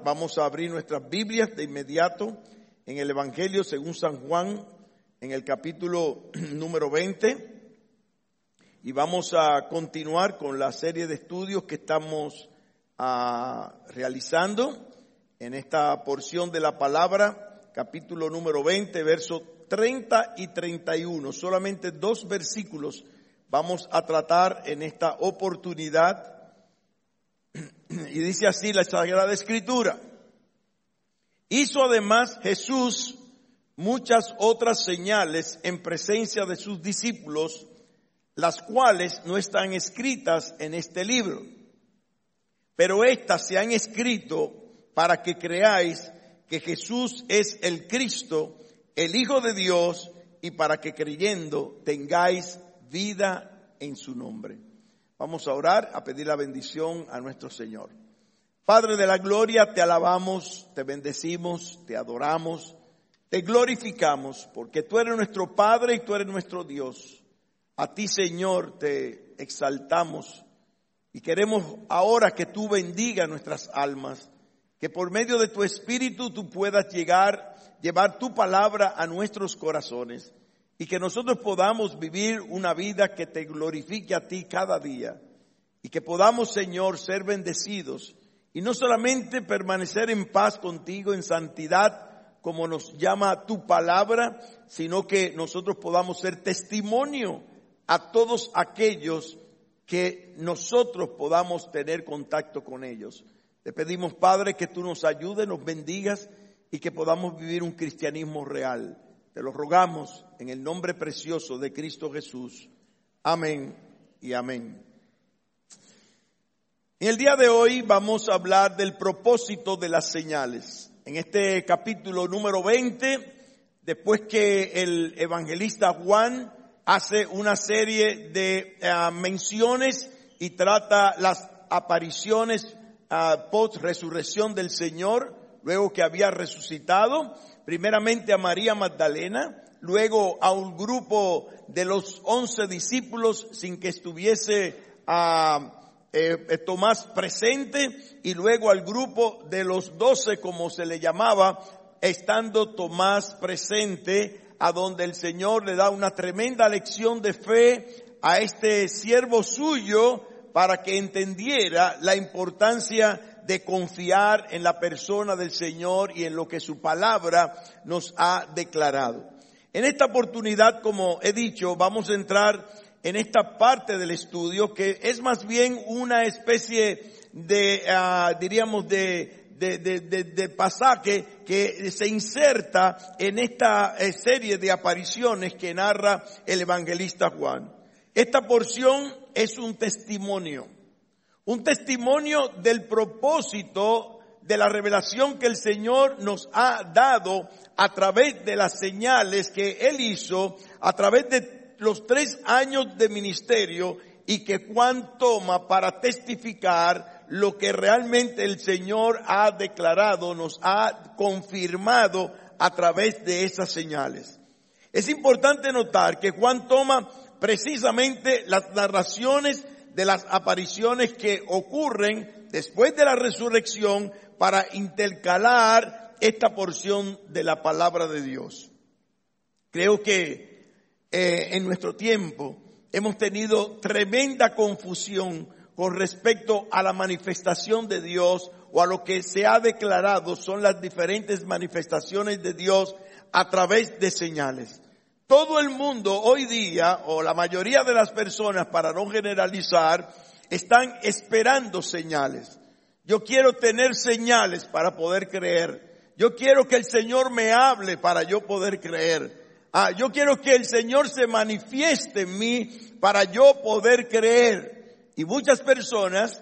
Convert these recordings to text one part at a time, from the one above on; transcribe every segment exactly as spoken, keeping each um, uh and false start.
vamos a abrir nuestras Biblias de inmediato en el Evangelio según San Juan, en el capítulo número veinte. Y vamos a continuar con la serie de estudios que estamos uh, realizando en esta porción de la palabra, capítulo número veinte, versos treinta y treinta y uno. Solamente dos versículos vamos a tratar en esta oportunidad. Y dice así la Sagrada Escritura: hizo además Jesús muchas otras señales en presencia de sus discípulos, las cuales no están escritas en este libro. Pero estas se han escrito para que creáis que Jesús es el Cristo, el Hijo de Dios, y para que creyendo tengáis vida en su nombre. Vamos a orar, a pedir la bendición a nuestro Señor. Padre de la gloria, te alabamos, te bendecimos, te adoramos, te glorificamos, porque tú eres nuestro Padre y tú eres nuestro Dios. A ti, Señor, te exaltamos y queremos ahora que tú bendigas nuestras almas, que por medio de tu Espíritu tú puedas llegar, llevar tu palabra a nuestros corazones y que nosotros podamos vivir una vida que te glorifique a ti cada día y que podamos, Señor, ser bendecidos y no solamente permanecer en paz contigo, en santidad, como nos llama tu palabra, sino que nosotros podamos ser testimonio a todos aquellos que nosotros podamos tener contacto con ellos. Te pedimos, Padre, que tú nos ayudes, nos bendigas y que podamos vivir un cristianismo real. Te lo rogamos en el nombre precioso de Cristo Jesús. Amén y amén. En el día de hoy vamos a hablar del propósito de las señales. En este capítulo número veinte, después que el evangelista Juan hace una serie de uh, menciones y trata las apariciones uh, post-resurrección del Señor, luego que había resucitado, primeramente a María Magdalena, luego a un grupo de los once discípulos sin que estuviese uh, eh, Tomás presente, y luego al grupo de los doce, como se le llamaba, estando Tomás presente, a donde el Señor le da una tremenda lección de fe a este siervo suyo para que entendiera la importancia de confiar en la persona del Señor y en lo que su palabra nos ha declarado. En esta oportunidad, como he dicho, vamos a entrar en esta parte del estudio que es más bien una especie de, uh, diríamos, de De, de, de, de pasaje que se inserta en esta serie de apariciones que narra el evangelista Juan. Esta porción es un testimonio, un testimonio del propósito de la revelación que el Señor nos ha dado a través de las señales que Él hizo, a través de los tres años de ministerio y que Juan toma para testificar lo que realmente el Señor ha declarado, nos ha confirmado a través de esas señales. Es importante notar que Juan toma precisamente las narraciones de las apariciones que ocurren después de la resurrección para intercalar esta porción de la palabra de Dios. Creo que eh, en nuestro tiempo hemos tenido tremenda confusión con respecto a la manifestación de Dios o a lo que se ha declarado son las diferentes manifestaciones de Dios a través de señales. Todo el mundo hoy día, o la mayoría de las personas, para no generalizar, están esperando señales. Yo quiero tener señales para poder creer. Yo quiero que el Señor me hable para yo poder creer. Ah, yo quiero que el Señor se manifieste en mí para yo poder creer. Y muchas personas,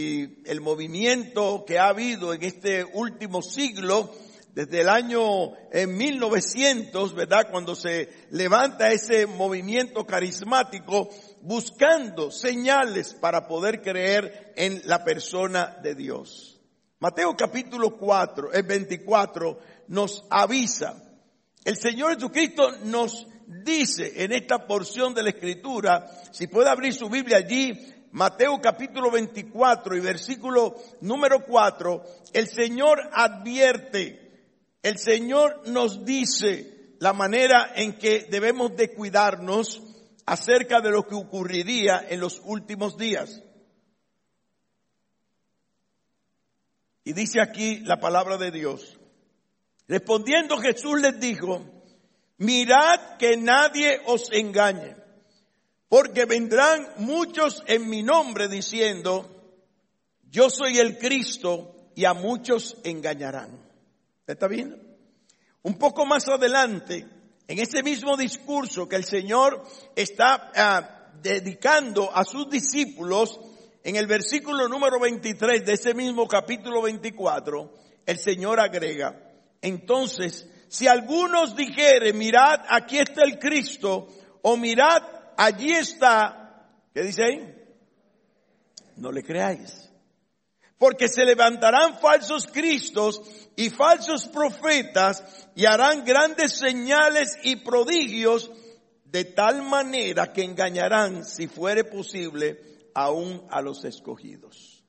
y el movimiento que ha habido en este último siglo, desde el año en mil novecientos, ¿verdad? Cuando se levanta ese movimiento carismático, buscando señales para poder creer en la persona de Dios. Mateo capítulo cuatro, el veinticuatro, nos avisa. El Señor Jesucristo nos dice en esta porción de la Escritura, si puede abrir su Biblia allí, Mateo capítulo veinticuatro y versículo número cuatro, el Señor advierte, el Señor nos dice la manera en que debemos de cuidarnos acerca de lo que ocurriría en los últimos días. Y dice aquí la palabra de Dios. Respondiendo Jesús les dijo, mirad que nadie os engañe, porque vendrán muchos en mi nombre diciendo, yo soy el Cristo, y a muchos engañarán. ¿Usted está viendo? Un poco más adelante, en ese mismo discurso que el Señor está uh, dedicando a sus discípulos, en el versículo número veintitrés de ese mismo capítulo veinticuatro, el Señor agrega, entonces, si algunos dijeren, mirad, aquí está el Cristo, o mirad, allí está, ¿qué dice ahí? No le creáis. Porque se levantarán falsos cristos y falsos profetas y harán grandes señales y prodigios de tal manera que engañarán, si fuere posible, aún a los escogidos.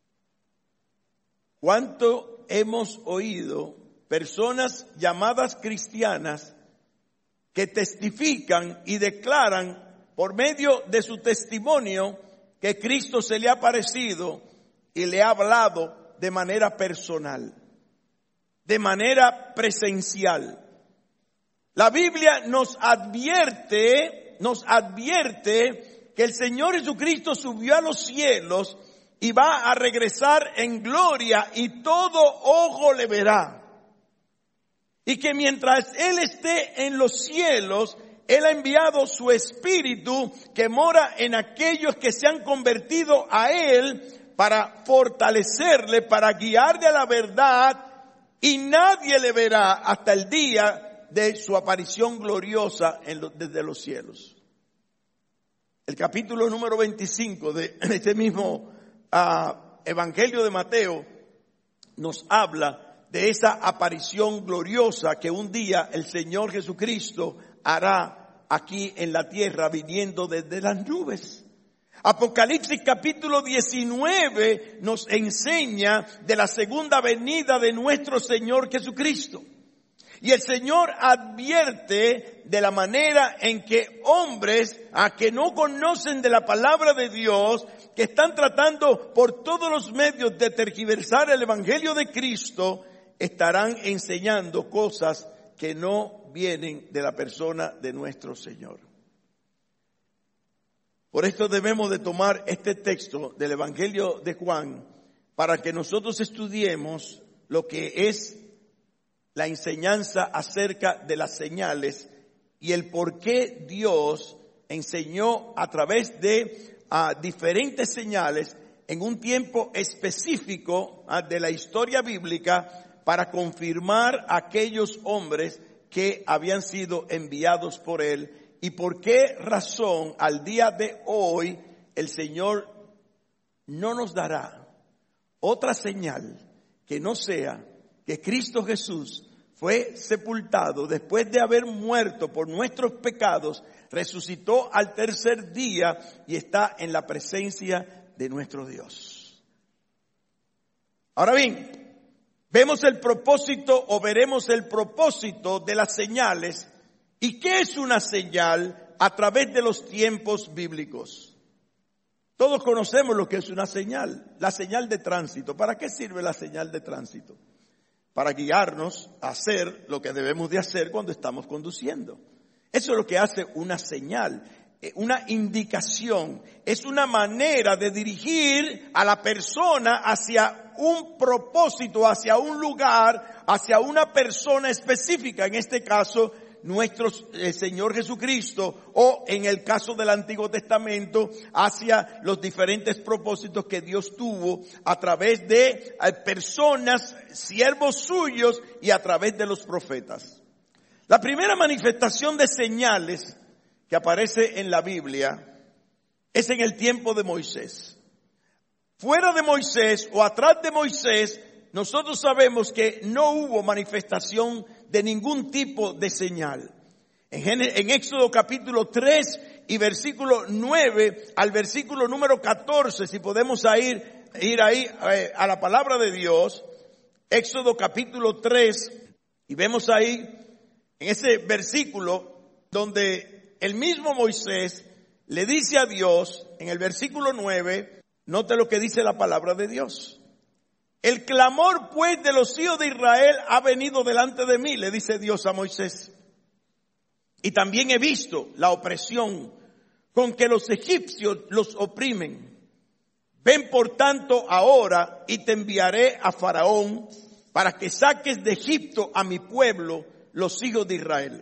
¿Cuánto hemos oído personas llamadas cristianas que testifican y declaran por medio de su testimonio que Cristo se le ha aparecido y le ha hablado de manera personal, de manera presencial? La Biblia nos advierte, nos advierte que el Señor Jesucristo subió a los cielos y va a regresar en gloria y todo ojo le verá. Y que mientras Él esté en los cielos, Él ha enviado su Espíritu que mora en aquellos que se han convertido a Él para fortalecerle, para guiarle a la verdad, y nadie le verá hasta el día de su aparición gloriosa en lo, desde los cielos. El capítulo número veinticinco de este mismo uh, Evangelio de Mateo nos habla de esa aparición gloriosa que un día el Señor Jesucristo hará aquí en la tierra viniendo desde las nubes. Apocalipsis capítulo diecinueve nos enseña de la segunda venida de nuestro Señor Jesucristo. Y el Señor advierte de la manera en que hombres a que no conocen de la palabra de Dios, que están tratando por todos los medios de tergiversar el Evangelio de Cristo, estarán enseñando cosas que no vienen de la persona de nuestro Señor. Por esto debemos de tomar este texto del Evangelio de Juan para que nosotros estudiemos lo que es la enseñanza acerca de las señales y el por qué Dios enseñó a través de uh, diferentes señales en un tiempo específico uh, de la historia bíblica para confirmar a aquellos hombres que habían sido enviados por Él. Y por qué razón al día de hoy el Señor no nos dará otra señal que no sea que Cristo Jesús fue sepultado después de haber muerto por nuestros pecados, resucitó al tercer día y está en la presencia de nuestro Dios. Ahora bien, vemos el propósito o veremos el propósito de las señales. ¿Y qué es una señal a través de los tiempos bíblicos? Todos conocemos lo que es una señal, la señal de tránsito. ¿Para qué sirve la señal de tránsito? Para guiarnos a hacer lo que debemos de hacer cuando estamos conduciendo. Eso es lo que hace una señal, una indicación. Es una manera de dirigir a la persona hacia un propósito, hacia un lugar, hacia una persona específica. En este caso, nuestro eh, Señor Jesucristo, o en el caso del Antiguo Testamento, hacia los diferentes propósitos que Dios tuvo a través de eh, personas, siervos suyos, y a través de los profetas. La primera manifestación de señales que aparece en la Biblia es en el tiempo de Moisés. Fuera de Moisés o atrás de Moisés, nosotros sabemos que no hubo manifestación de ningún tipo de señal. En, en Éxodo capítulo tres y versículo nueve al versículo número catorce, si podemos ir, ir ahí eh, a la palabra de Dios, Éxodo capítulo tres, y vemos ahí en ese versículo donde el mismo Moisés le dice a Dios, en el versículo nueve, note lo que dice la palabra de Dios. El clamor pues de los hijos de Israel ha venido delante de mí, le dice Dios a Moisés. Y también he visto la opresión con que los egipcios los oprimen. Ven por tanto ahora y te enviaré a Faraón para que saques de Egipto a mi pueblo, los hijos de Israel.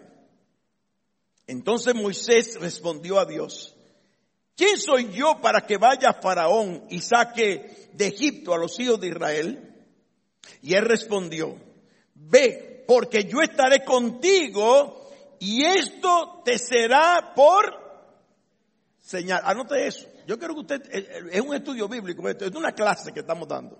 Entonces Moisés respondió a Dios, ¿quién soy yo para que vaya a Faraón y saque de Egipto a los hijos de Israel? Y él respondió, ve, porque yo estaré contigo y esto te será por señal. Anote eso. Yo creo que usted, es un estudio bíblico, esto es una clase que estamos dando.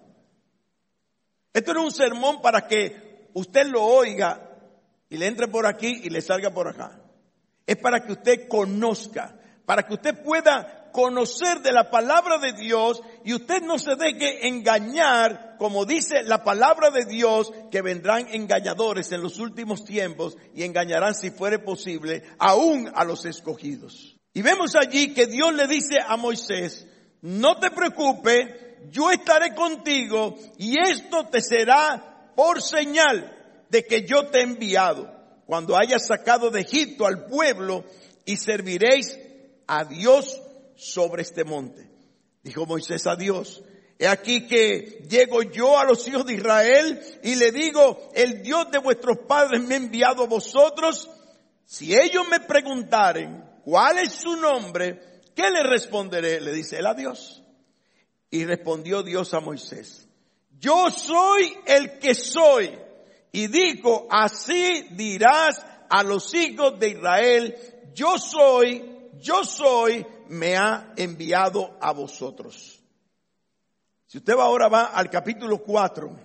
Esto no es un sermón para que usted lo oiga y le entre por aquí y le salga por acá. Es para que usted conozca, para que usted pueda conocer de la palabra de Dios y usted no se deje engañar, como dice la palabra de Dios, que vendrán engañadores en los últimos tiempos y engañarán, si fuere posible, aún a los escogidos. Y vemos allí que Dios le dice a Moisés, no te preocupes, yo estaré contigo y esto te será por señal de que yo te he enviado cuando hayas sacado de Egipto al pueblo y serviréis a Dios sobre este monte. Dijo Moisés a Dios, he aquí que llego yo a los hijos de Israel y le digo, el Dios de vuestros padres me ha enviado a vosotros. Si ellos me preguntaren cuál es su nombre, ¿qué le responderé? Le dice él a Dios. Y respondió Dios a Moisés, yo soy el que soy. Y dijo, así dirás a los hijos de Israel, yo soy, yo soy, me ha enviado a vosotros. Si usted va ahora va al capítulo cuatro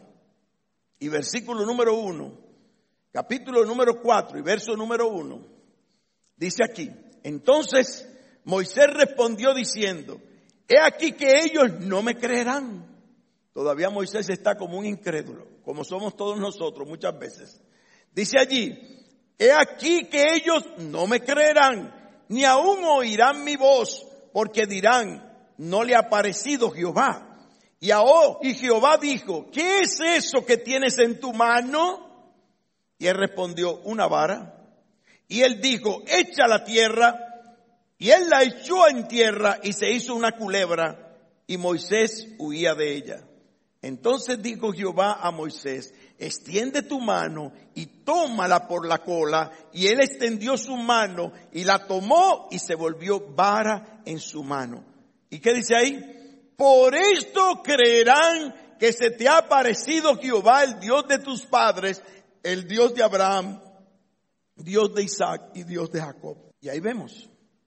y versículo número uno, capítulo número cuatro y verso número uno, dice aquí, entonces Moisés respondió diciendo, he aquí que ellos no me creerán. Todavía Moisés está como un incrédulo, como somos todos nosotros muchas veces. Dice allí, he aquí que ellos no me creerán, ni aún oirán mi voz, porque dirán, no le ha parecido Jehová. Y ahora, y Jehová dijo, ¿qué es eso que tienes en tu mano? Y él respondió, una vara. Y él dijo, echa la tierra. Y él la echó en tierra y se hizo una culebra, y Moisés huía de ella. Entonces dijo Jehová a Moisés, extiende tu mano y tómala por la cola. Y él extendió su mano y la tomó y se volvió vara en su mano. ¿Y qué dice ahí? Por esto creerán que se te ha aparecido Jehová, el Dios de tus padres, el Dios de Abraham, Dios de Isaac y Dios de Jacob. Y ahí vemos.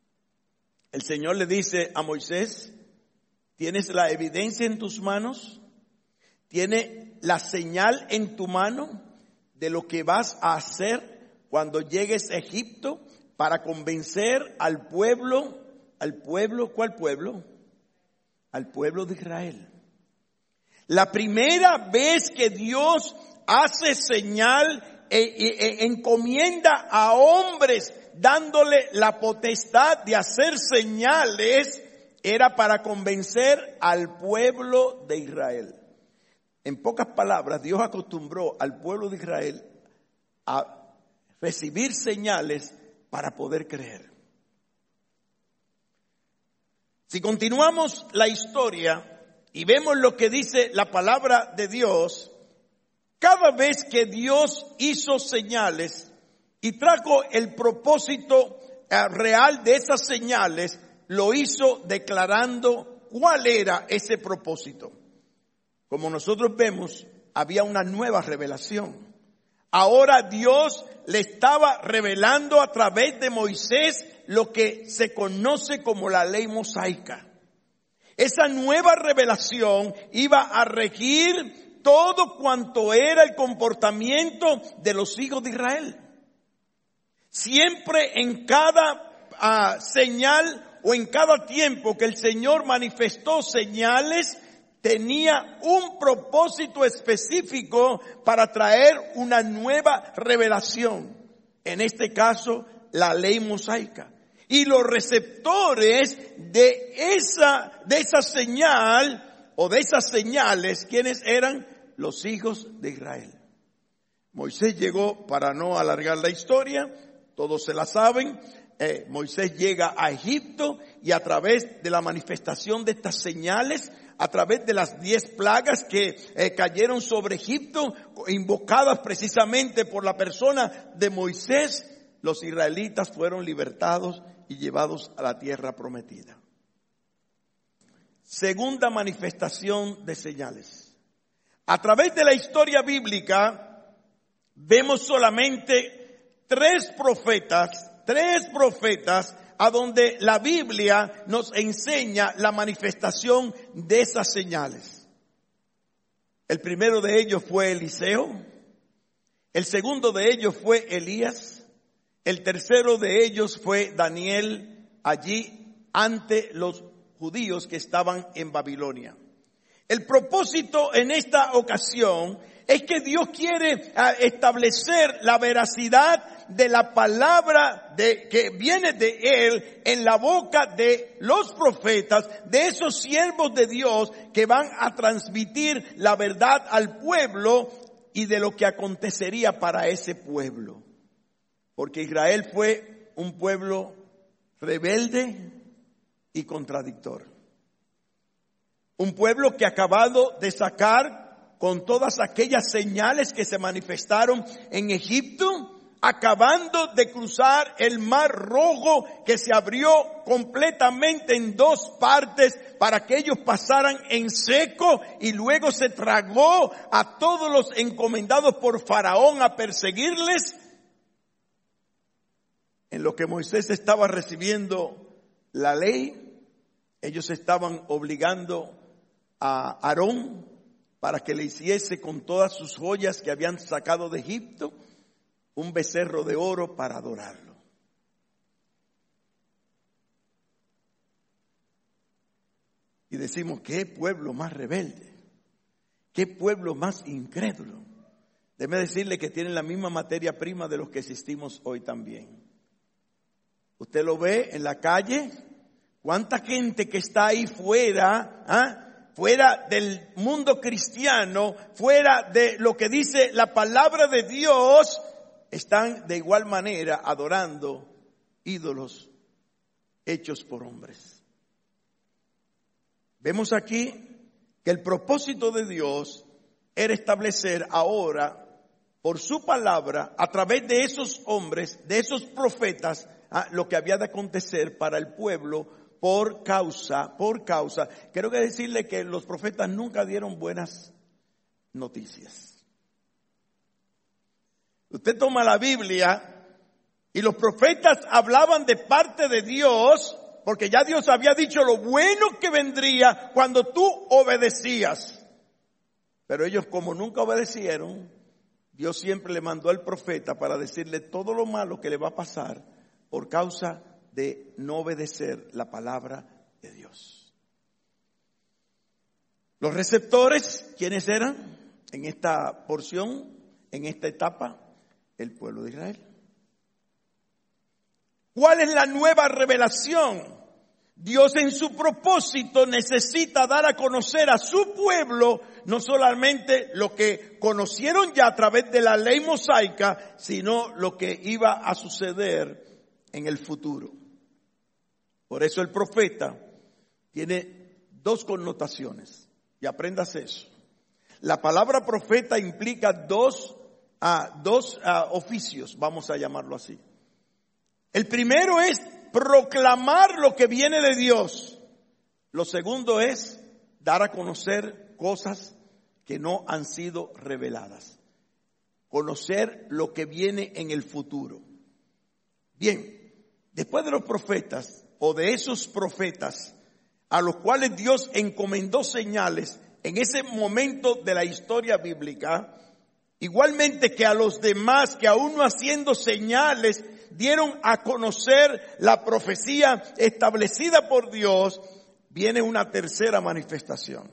El Señor le dice a Moisés, ¿tienes la evidencia en tus manos? ¿Tiene la señal en tu mano de lo que vas a hacer cuando llegues a Egipto para convencer al pueblo, al pueblo, ¿cuál pueblo? Al pueblo de Israel. La primera vez que Dios hace señal e, e, e encomienda a hombres dándole la potestad de hacer señales, era para convencer al pueblo de Israel. En pocas palabras, Dios acostumbró al pueblo de Israel a recibir señales para poder creer. Si continuamos la historia y vemos lo que dice la palabra de Dios, cada vez que Dios hizo señales y trajo el propósito real de esas señales, lo hizo declarando cuál era ese propósito. Como nosotros vemos, había una nueva revelación. Ahora Dios le estaba revelando a través de Moisés lo que se conoce como la ley mosaica. Esa nueva revelación iba a regir todo cuanto era el comportamiento de los hijos de Israel. Siempre en cada uh, señal o en cada tiempo que el Señor manifestó señales, tenía un propósito específico para traer una nueva revelación. En este caso, la ley mosaica. Y los receptores de esa, de esa señal o de esas señales, ¿quiénes eran? Los hijos de Israel. Moisés llegó, para no alargar la historia, todos se la saben, eh, Moisés llega a Egipto y a través de la manifestación de estas señales, a través de las diez plagas que eh, cayeron sobre Egipto, invocadas precisamente por la persona de Moisés, los israelitas fueron libertados y llevados a la tierra prometida. Segunda manifestación de señales. A través de la historia bíblica vemos solamente tres profetas, tres profetas a donde la Biblia nos enseña la manifestación de esas señales. El primero de ellos fue Eliseo, el segundo de ellos fue Elías, el tercero de ellos fue Daniel allí ante los judíos que estaban en Babilonia. El propósito en esta ocasión es que Dios quiere establecer la veracidad de la palabra de, que viene de Él en la boca de los profetas, de esos siervos de Dios que van a transmitir la verdad al pueblo y de lo que acontecería para ese pueblo. Porque Israel fue un pueblo rebelde y contradictor. Un pueblo que acabado de sacar con todas aquellas señales que se manifestaron en Egipto, acabando de cruzar el Mar Rojo que se abrió completamente en dos partes para que ellos pasaran en seco, y luego se tragó a todos los encomendados por Faraón a perseguirles. En lo que Moisés estaba recibiendo la ley, ellos estaban obligando a Aarón para que le hiciese con todas sus joyas que habían sacado de Egipto un becerro de oro para adorarlo. Y decimos, qué pueblo más rebelde, qué pueblo más incrédulo. Déjeme decirle que tienen la misma materia prima de los que existimos hoy también. Usted lo ve en la calle, cuánta gente que está ahí fuera, ¿ah? fuera del mundo cristiano, fuera de lo que dice la palabra de Dios, están de igual manera adorando ídolos hechos por hombres. Vemos aquí que el propósito de Dios era establecer ahora, por su palabra, a través de esos hombres, de esos profetas, ah, lo que había de acontecer para el pueblo por causa, por causa. Quiero que decirle que los profetas nunca dieron buenas noticias. Usted toma la Biblia y los profetas hablaban de parte de Dios, porque ya Dios había dicho lo bueno que vendría cuando tú obedecías. Pero ellos, como nunca obedecieron, Dios siempre le mandó al profeta para decirle todo lo malo que le va a pasar por causa de no obedecer la palabra de Dios. Los receptores, ¿quiénes eran en esta porción, en esta etapa? El pueblo de Israel. ¿Cuál es la nueva revelación? Dios en su propósito necesita dar a conocer a su pueblo no solamente lo que conocieron ya a través de la ley mosaica, sino lo que iba a suceder en el futuro. Por eso el profeta tiene dos connotaciones, y aprendas eso. La palabra profeta implica dos, uh, dos uh, oficios, vamos a llamarlo así. El primero es proclamar lo que viene de Dios. Lo segundo es dar a conocer cosas que no han sido reveladas. Conocer lo que viene en el futuro. Bien, después de los profetas o de esos profetas a los cuales Dios encomendó señales en ese momento de la historia bíblica, igualmente que a los demás que aún no haciendo señales, dieron a conocer la profecía establecida por Dios, viene una tercera manifestación.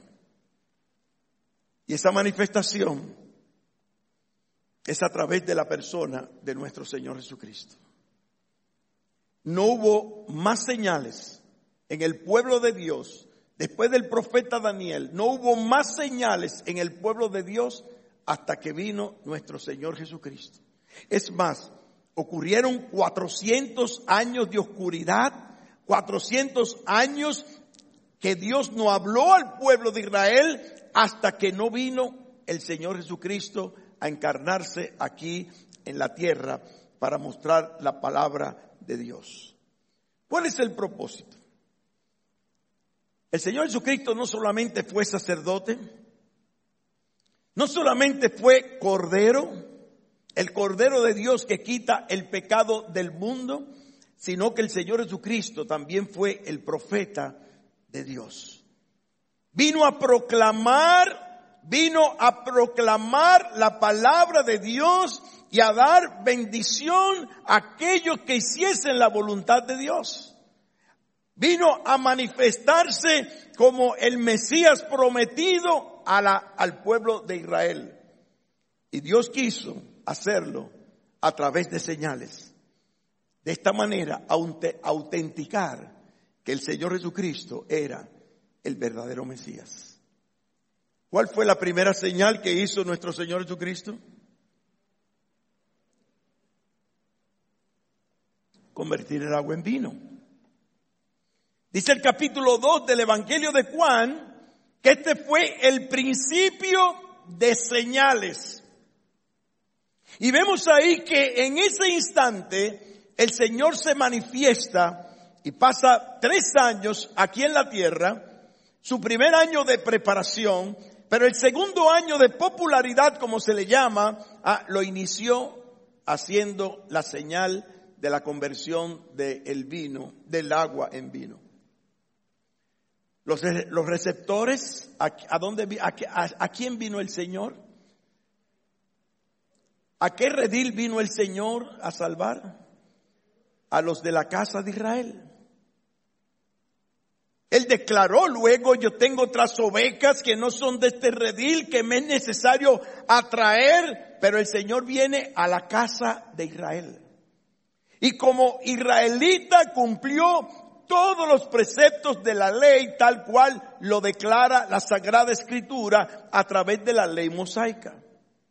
Y esa manifestación es a través de la persona de nuestro Señor Jesucristo. No hubo más señales en el pueblo de Dios. Después del profeta Daniel, no hubo más señales en el pueblo de Dios hasta que vino nuestro Señor Jesucristo. Es más, ocurrieron cuatrocientos años de oscuridad, cuatrocientos años que Dios no habló al pueblo de Israel hasta que no vino el Señor Jesucristo a encarnarse aquí en la tierra para mostrar la palabra de Dios. ¿Cuál es el propósito? El Señor Jesucristo no solamente fue sacerdote, no solamente fue cordero, el cordero de Dios que quita el pecado del mundo, sino que el Señor Jesucristo también fue el profeta de Dios. Vino a proclamar, vino a proclamar la palabra de Dios y a dar bendición a aquellos que hiciesen la voluntad de Dios. Vino a manifestarse como el Mesías prometido a la, al pueblo de Israel. Y Dios quiso hacerlo a través de señales. De esta manera, autenticar que el Señor Jesucristo era el verdadero Mesías. ¿Cuál fue la primera señal que hizo nuestro Señor Jesucristo? Convertir el agua en vino. Dice el capítulo dos del Evangelio de Juan que este fue el principio de señales. Y vemos ahí que en ese instante el Señor se manifiesta y pasa tres años aquí en la tierra, su primer año de preparación, pero el segundo año de popularidad, como se le llama, ah, lo inició haciendo la señal de la conversión del vino, del agua en vino. Los, los receptores, ¿a, a, dónde, a, a, ¿a quién vino el Señor? ¿A qué redil vino el Señor a salvar? A los de la casa de Israel. Él declaró luego: yo tengo otras ovejas que no son de este redil, que me es necesario atraer, pero el Señor viene a la casa de Israel. Y como israelita cumplió todos los preceptos de la ley tal cual lo declara la Sagrada Escritura a través de la ley mosaica.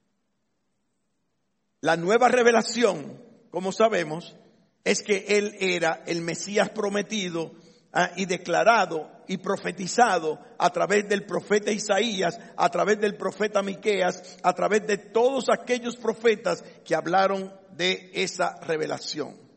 La nueva revelación, como sabemos, es que Él era el Mesías prometido ah, y declarado y profetizado a través del profeta Isaías, a través del profeta Miqueas, a través de todos aquellos profetas que hablaron de esa revelación.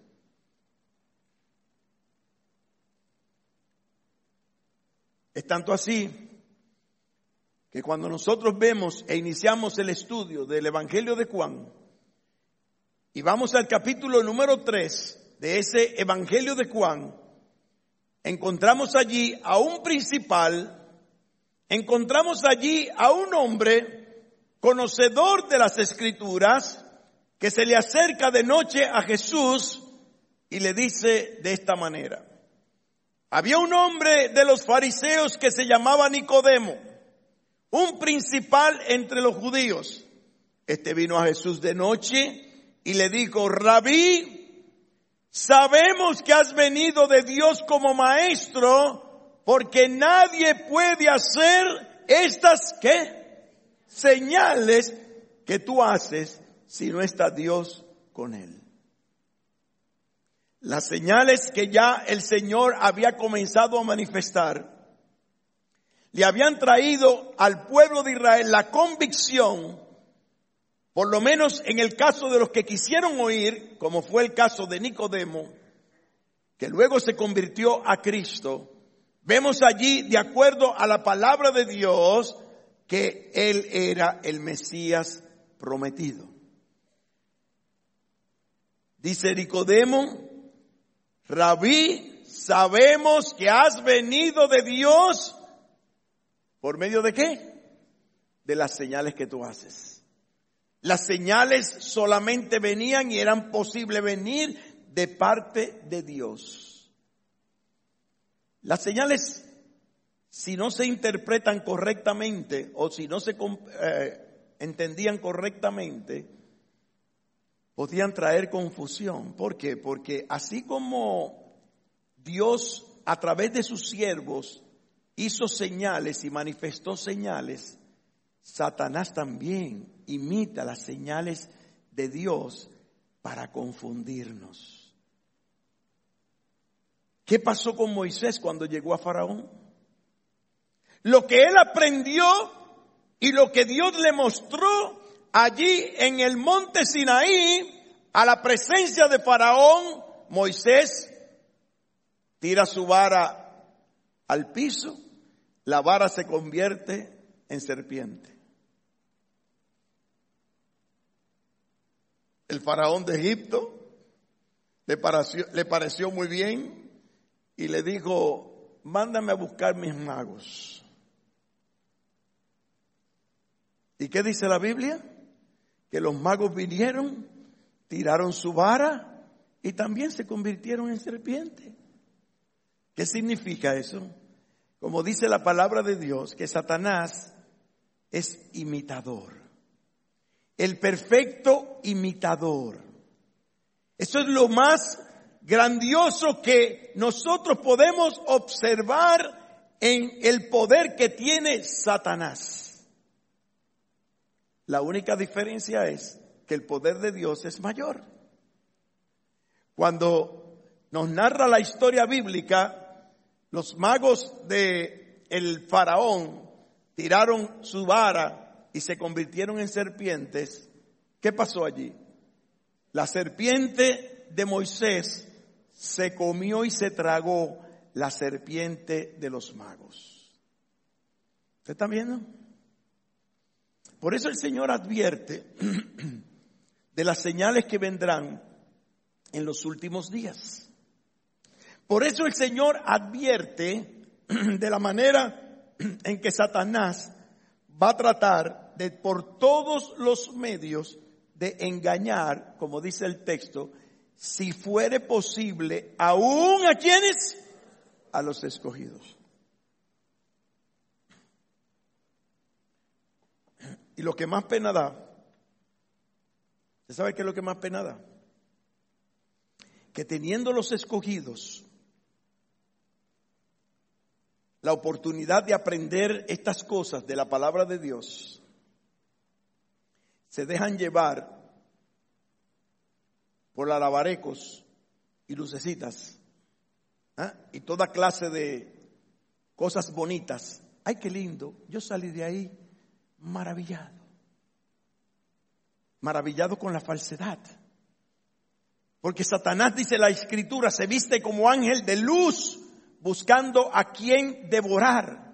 Es tanto así que cuando nosotros vemos e iniciamos el estudio del Evangelio de Juan y vamos al capítulo número tres de ese Evangelio de Juan, encontramos allí a un principal, encontramos allí a un hombre conocedor de las Escrituras que se le acerca de noche a Jesús y le dice de esta manera. Había un hombre de los fariseos que se llamaba Nicodemo, un principal entre los judíos. Este vino a Jesús de noche y le dijo: Rabí, sabemos que has venido de Dios como maestro, porque nadie puede hacer estas, ¿qué? Señales que tú haces si no está Dios con él. Las señales que ya el Señor había comenzado a manifestar le habían traído al pueblo de Israel la convicción, por lo menos en el caso de los que quisieron oír, como fue el caso de Nicodemo, que luego se convirtió a Cristo. Vemos allí, de acuerdo a la palabra de Dios, que Él era el Mesías prometido. Dice Nicodemo: Rabí, sabemos que has venido de Dios. ¿Por medio de qué? De las señales que tú haces. Las señales solamente venían y eran posible venir de parte de Dios. Las señales, si no se interpretan correctamente o si no se eh, entendían correctamente, podían traer confusión. ¿Por qué? Porque así como Dios a través de sus siervos hizo señales y manifestó señales, Satanás también imita las señales de Dios para confundirnos. ¿Qué pasó con Moisés cuando llegó a Faraón? Lo que él aprendió y lo que Dios le mostró allí en el monte Sinaí, a la presencia de Faraón, Moisés tira su vara al piso, la vara se convierte en serpiente. El faraón de Egipto le pareció, le pareció muy bien y le dijo: mándame a buscar mis magos. ¿Y qué dice la Biblia? Que los magos vinieron, tiraron su vara y también se convirtieron en serpiente. ¿Qué significa eso? Como dice la palabra de Dios, que Satanás es imitador. El perfecto imitador. Eso es lo más grandioso que nosotros podemos observar en el poder que tiene Satanás. La única diferencia es que el poder de Dios es mayor. Cuando nos narra la historia bíblica, los magos de el faraón tiraron su vara y se convirtieron en serpientes. ¿Qué pasó allí? La serpiente de Moisés se comió y se tragó la serpiente de los magos. ¿Usted está viendo? Por eso el Señor advierte de las señales que vendrán en los últimos días. Por eso el Señor advierte de la manera en que Satanás va a tratar de por todos los medios de engañar, como dice el texto, si fuere posible, aún a quienes, a los escogidos. Y lo que más pena da, ¿usted sabe qué es lo que más pena da? Que teniendo los escogidos la oportunidad de aprender estas cosas de la palabra de Dios, se dejan llevar por alabarecos y lucecitas, ¿eh? y toda clase de cosas bonitas. ¡Ay, qué lindo! Yo salí de ahí maravillado, maravillado con la falsedad. Porque Satanás, dice la Escritura, se viste como ángel de luz, buscando a quien devorar.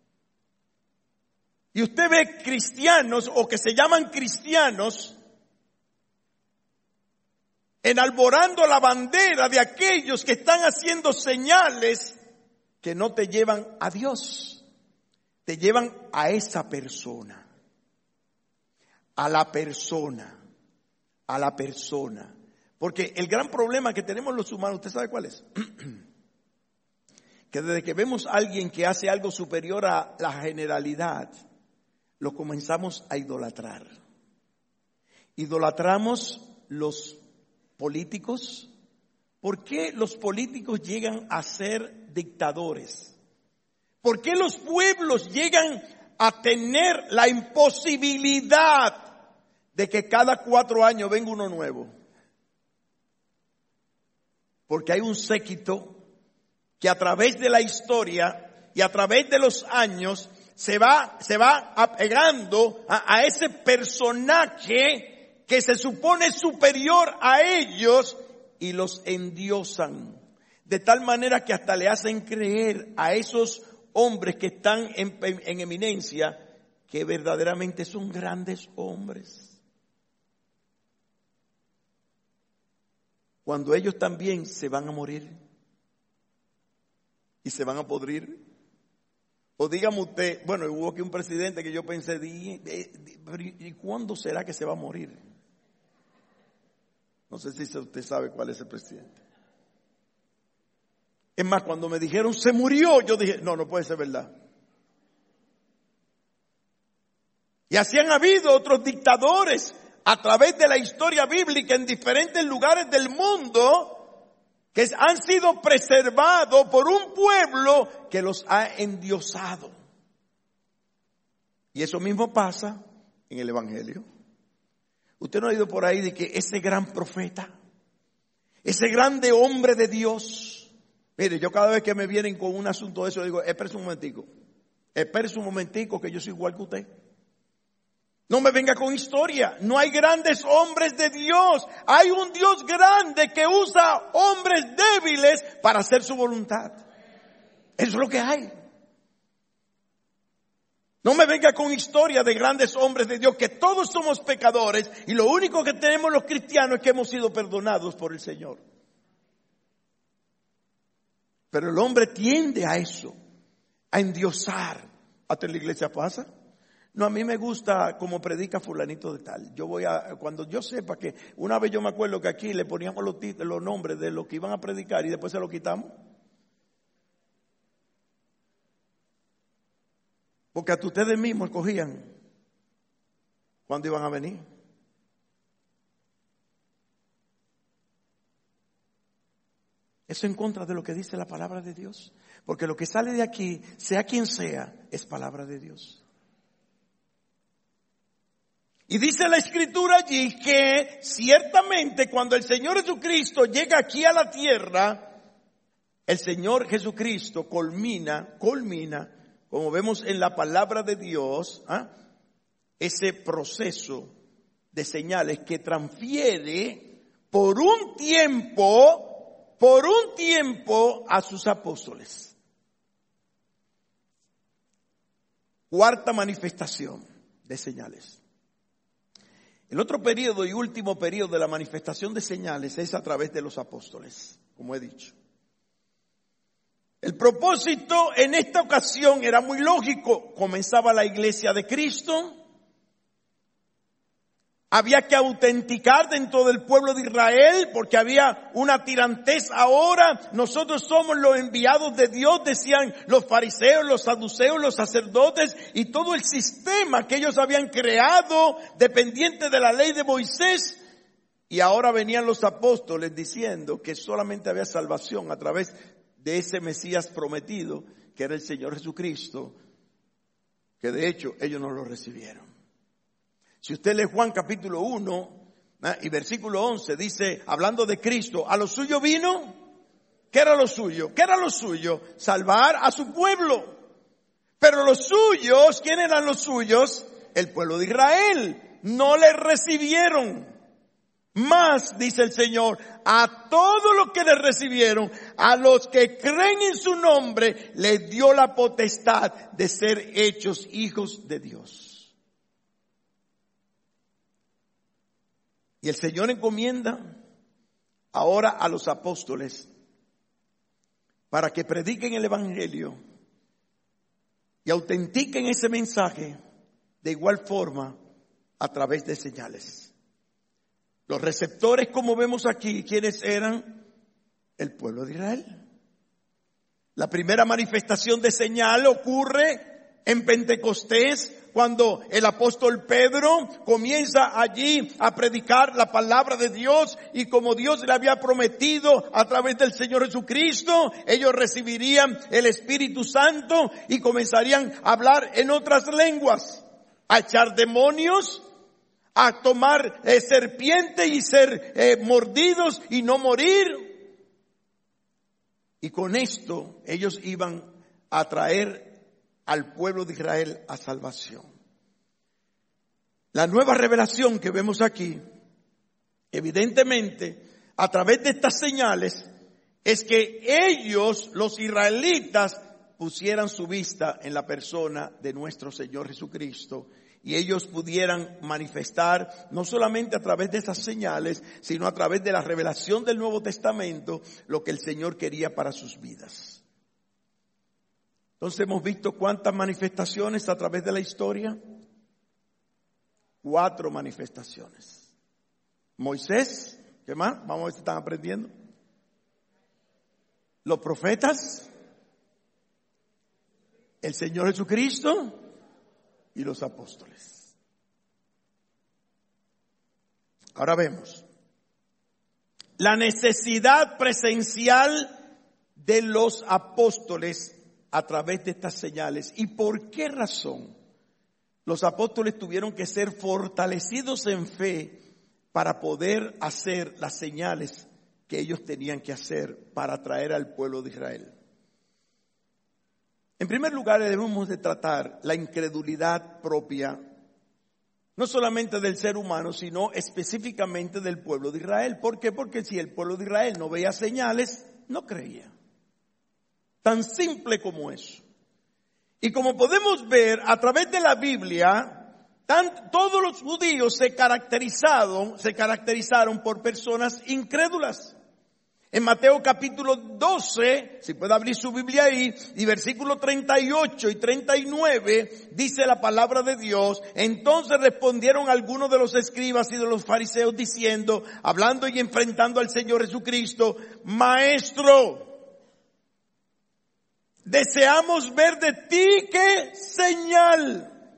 Y usted ve cristianos o que se llaman cristianos enalborando la bandera de aquellos que están haciendo señales que no te llevan a Dios, te llevan a esa persona, a la persona, a la persona. Porque el gran problema que tenemos los humanos, ¿usted sabe cuál es? Que desde que vemos a alguien que hace algo superior a la generalidad, lo comenzamos a idolatrar. Idolatramos los políticos. ¿Por qué los políticos llegan a ser dictadores? ¿Por qué los pueblos llegan a tener la imposibilidad de que cada cuatro años venga uno nuevo? Porque hay un séquito que a través de la historia y a través de los años se va, se va apegando a, a ese personaje que se supone superior a ellos y los endiosan. De tal manera que hasta le hacen creer a esos hombres que están en, en, en eminencia que verdaderamente son grandes hombres. Cuando ellos también se van a morir y se van a podrir. O dígame usted, bueno, hubo aquí un presidente que yo pensé, ¿y cuándo será que se va a morir? No sé si usted sabe cuál es el presidente. Es más, cuando me dijeron se murió, yo dije, no, no puede ser verdad. Y así han habido otros dictadores a través de la historia bíblica en diferentes lugares del mundo que han sido preservados por un pueblo que los ha endiosado. Y eso mismo pasa en el Evangelio. Usted no ha ido por ahí de que ese gran profeta, ese grande hombre de Dios, mire, yo cada vez que me vienen con un asunto de eso, digo, espérese un momentico, espérese un momentico que yo soy igual que usted. No me venga con historia. No hay grandes hombres de Dios. Hay un Dios grande que usa hombres débiles para hacer su voluntad. Eso es lo que hay. No me venga con historia de grandes hombres de Dios, que todos somos pecadores y lo único que tenemos los cristianos es que hemos sido perdonados por el Señor. Pero el hombre tiende a eso, a endiosar. ¿Hasta en la iglesia pasa? No, a mí me gusta como predica fulanito de tal. Yo voy a, cuando yo sepa que, una vez yo me acuerdo que aquí le poníamos los, títulos, los nombres de los que iban a predicar y después se los quitamos. Porque hasta ustedes mismos escogían cuándo iban a venir. Eso en contra de lo que dice la palabra de Dios. Porque lo que sale de aquí, sea quien sea, es palabra de Dios. Y dice la Escritura allí que ciertamente cuando el Señor Jesucristo llega aquí a la tierra, el Señor Jesucristo culmina, culmina, como vemos en la palabra de Dios, ¿ah? ese proceso de señales que transfiere por un tiempo, por un tiempo a sus apóstoles. Cuarta manifestación de señales. El otro periodo y último periodo de la manifestación de señales es a través de los apóstoles, como he dicho. El propósito en esta ocasión era muy lógico. Comenzaba la iglesia de Cristo. Había que autenticar dentro del pueblo de Israel porque había una tirantez ahora. Nosotros somos los enviados de Dios, decían los fariseos, los saduceos, los sacerdotes y todo el sistema que ellos habían creado dependiente de la ley de Moisés. Y ahora venían los apóstoles diciendo que solamente había salvación a través de ese Mesías prometido que era el Señor Jesucristo, que de hecho ellos no lo recibieron. Si usted lee Juan capítulo uno ¿eh? y versículo once, dice, hablando de Cristo, a lo suyo vino. ¿Qué era lo suyo? ¿Qué era lo suyo? Salvar a su pueblo. Pero los suyos, ¿quién eran los suyos? El pueblo de Israel. No le recibieron. Más, dice el Señor, a todos los que le recibieron, a los que creen en su nombre, les dio la potestad de ser hechos hijos de Dios. Y el Señor encomienda ahora a los apóstoles para que prediquen el Evangelio y autentiquen ese mensaje de igual forma a través de señales. Los receptores, como vemos aquí, ¿quiénes eran? El pueblo de Israel. La primera manifestación de señal ocurre en Pentecostés, cuando el apóstol Pedro comienza allí a predicar la palabra de Dios y como Dios le había prometido a través del Señor Jesucristo, ellos recibirían el Espíritu Santo y comenzarían a hablar en otras lenguas, a echar demonios, a tomar eh, serpientes y ser eh, mordidos y no morir. Y con esto ellos iban a traer al pueblo de Israel a salvación. La nueva revelación que vemos aquí, evidentemente, a través de estas señales, es que ellos, los israelitas, pusieran su vista en la persona de nuestro Señor Jesucristo y ellos pudieran manifestar, no solamente a través de esas señales, sino a través de la revelación del Nuevo Testamento, lo que el Señor quería para sus vidas. Entonces hemos visto cuántas manifestaciones a través de la historia. Cuatro manifestaciones. Moisés, ¿Qué más? Vamos a ver si están aprendiendo. Los profetas, el Señor Jesucristo y los apóstoles. Ahora vemos la necesidad presencial de los apóstoles a través de estas señales. ¿Y por qué razón los apóstoles tuvieron que ser fortalecidos en fe para poder hacer las señales que ellos tenían que hacer para atraer al pueblo de Israel? En primer lugar, debemos de tratar la incredulidad propia, no solamente del ser humano, sino específicamente del pueblo de Israel. ¿Por qué? Porque si el pueblo de Israel no veía señales, no creía. Tan simple como eso. Y como podemos ver a través de la Biblia, tan, todos los judíos se caracterizaron, se caracterizaron por personas incrédulas. En Mateo capítulo doce, si puede abrir su Biblia ahí, y versículos treinta y ocho y treinta y nueve, dice la palabra de Dios: entonces respondieron algunos de los escribas y de los fariseos diciendo, hablando y enfrentando al Señor Jesucristo: Maestro, deseamos ver de ti qué señal.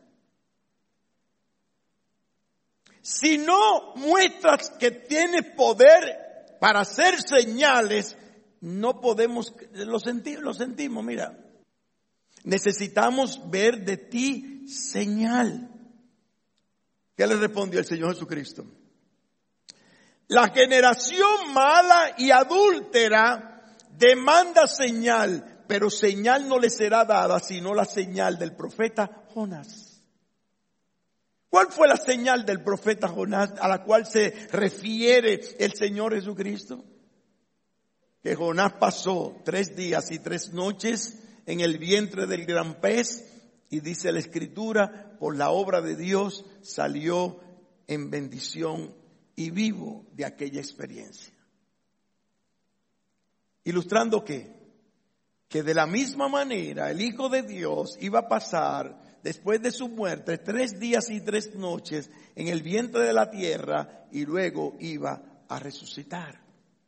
Si no muestras que tienes poder para hacer señales, no podemos, lo sentimos, lo sentimos, mira. Necesitamos ver de ti señal. ¿Qué le respondió el Señor Jesucristo? La generación mala y adúltera demanda señal, pero señal no le será dada sino la señal del profeta Jonás. ¿Cuál fue la señal del profeta Jonás a la cual se refiere el Señor Jesucristo? Que Jonás pasó tres días y tres noches en el vientre del gran pez, y dice la Escritura, por la obra de Dios salió en bendición y vivo de aquella experiencia. ¿Ilustrando qué? Que de la misma manera el Hijo de Dios iba a pasar después de su muerte tres días y tres noches en el vientre de la tierra y luego iba a resucitar.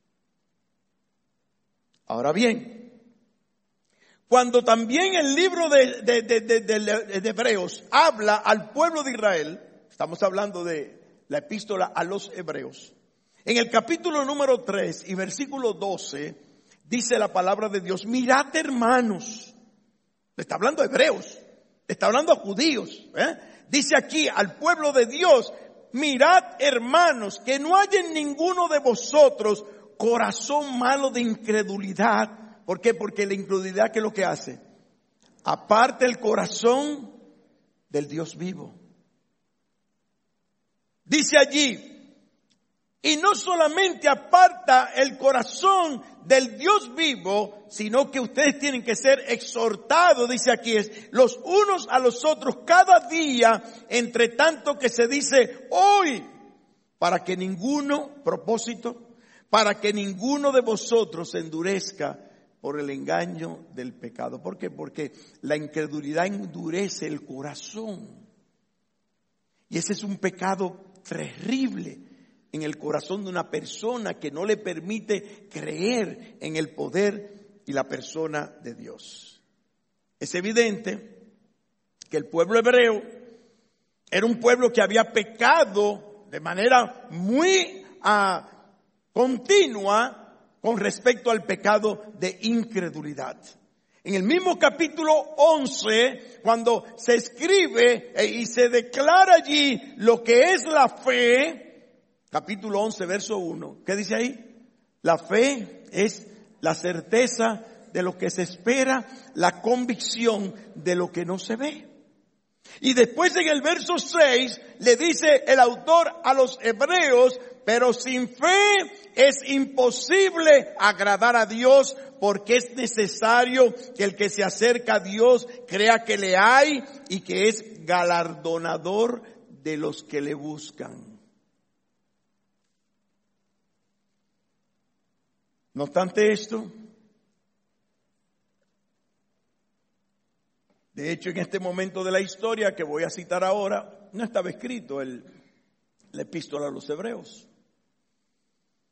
Ahora bien, cuando también el libro de, de, de, de, de, de Hebreos habla al pueblo de Israel, estamos hablando de la epístola a los Hebreos, en el capítulo número tres y versículo doce, dice la palabra de Dios: mirad, hermanos, le está hablando a Hebreos, está hablando a judíos, ¿eh? Dice aquí al pueblo de Dios: mirad, hermanos, que no haya en ninguno de vosotros corazón malo de incredulidad. ¿Por qué? Porque la incredulidad, ¿qué es lo que hace? Aparte el corazón del Dios vivo. Dice allí, y no solamente aparta el corazón del Dios vivo, sino que ustedes tienen que ser exhortados, dice aquí, es los unos a los otros cada día, entre tanto que se dice hoy, para que ninguno, propósito, para que ninguno de vosotros se endurezca por el engaño del pecado. ¿Por qué? Porque la incredulidad endurece el corazón. Y ese es un pecado terrible en el corazón de una persona que no le permite creer en el poder y la persona de Dios. Es evidente que el pueblo hebreo era un pueblo que había pecado de manera muy uh, continua con respecto al pecado de incredulidad. En el mismo capítulo once, cuando se escribe y se declara allí lo que es la fe, capítulo once, verso uno. ¿Qué dice ahí? La fe es la certeza de lo que se espera, la convicción de lo que no se ve. Y después en el verso seis le dice el autor a los hebreos: pero sin fe es imposible agradar a Dios, porque es necesario que el que se acerca a Dios crea que le hay y que es galardonador de los que le buscan. No obstante esto, de hecho en este momento de la historia que voy a citar ahora, no estaba escrito el, la epístola a los Hebreos.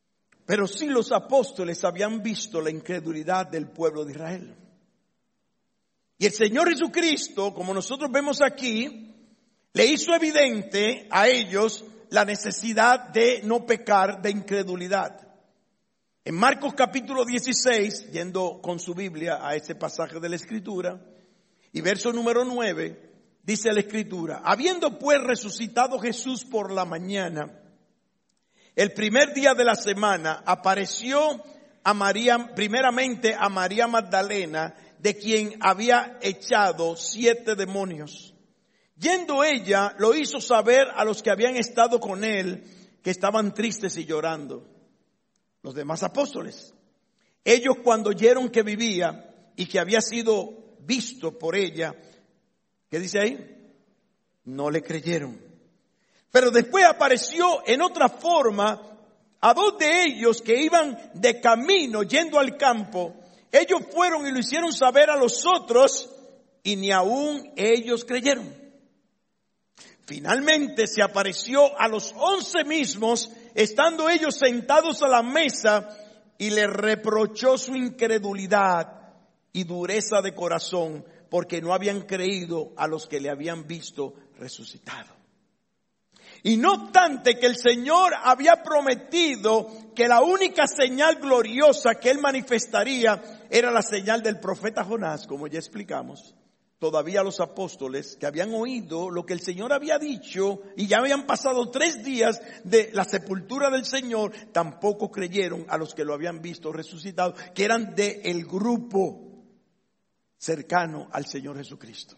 Pero sí los apóstoles habían visto la incredulidad del pueblo de Israel. Y el Señor Jesucristo, como nosotros vemos aquí, le hizo evidente a ellos la necesidad de no pecar de incredulidad. En Marcos capítulo dieciséis, yendo con su Biblia a ese pasaje de la Escritura, y verso número nueve, dice la Escritura: habiendo pues resucitado Jesús por la mañana, el primer día de la semana, apareció a María, primeramente a María Magdalena, de quien había echado siete demonios. Yendo ella, lo hizo saber a los que habían estado con él, que estaban tristes y llorando. Los demás apóstoles, ellos cuando oyeron que vivía y que había sido visto por ella, ¿qué dice ahí? No le creyeron. Pero después apareció en otra forma a dos de ellos que iban de camino yendo al campo. Ellos fueron y lo hicieron saber a los otros y ni aún ellos creyeron. Finalmente se apareció a los once mismos, estando ellos sentados a la mesa, y les reprochó su incredulidad y dureza de corazón, porque no habían creído a los que le habían visto resucitado. Y no obstante que el Señor había prometido que la única señal gloriosa que Él manifestaría era la señal del profeta Jonás, como ya explicamos, todavía los apóstoles que habían oído lo que el Señor había dicho y ya habían pasado tres días de la sepultura del Señor, tampoco creyeron a los que lo habían visto resucitado, que eran del grupo cercano al Señor Jesucristo.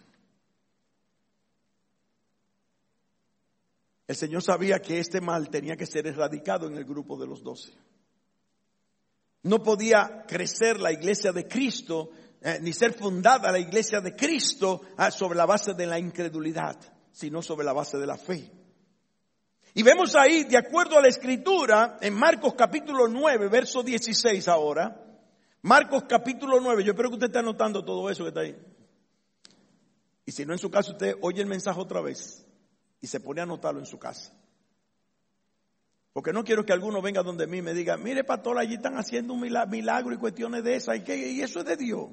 El Señor sabía que este mal tenía que ser erradicado en el grupo de los doce. No podía crecer la iglesia de Cristo, eh, ni ser fundada la iglesia de Cristo eh, sobre la base de la incredulidad, sino sobre la base de la fe. Y vemos ahí, de acuerdo a la Escritura, en Marcos capítulo nueve, verso dieciséis ahora. Marcos capítulo nueve, yo espero que usted esté anotando todo eso que está ahí. Y si no, en su caso, usted oye el mensaje otra vez y se pone a anotarlo en su casa. Porque no quiero que alguno venga donde mí y me diga: mire, pastor, allí están haciendo un milagro y cuestiones de esas, y, que, y eso es de Dios.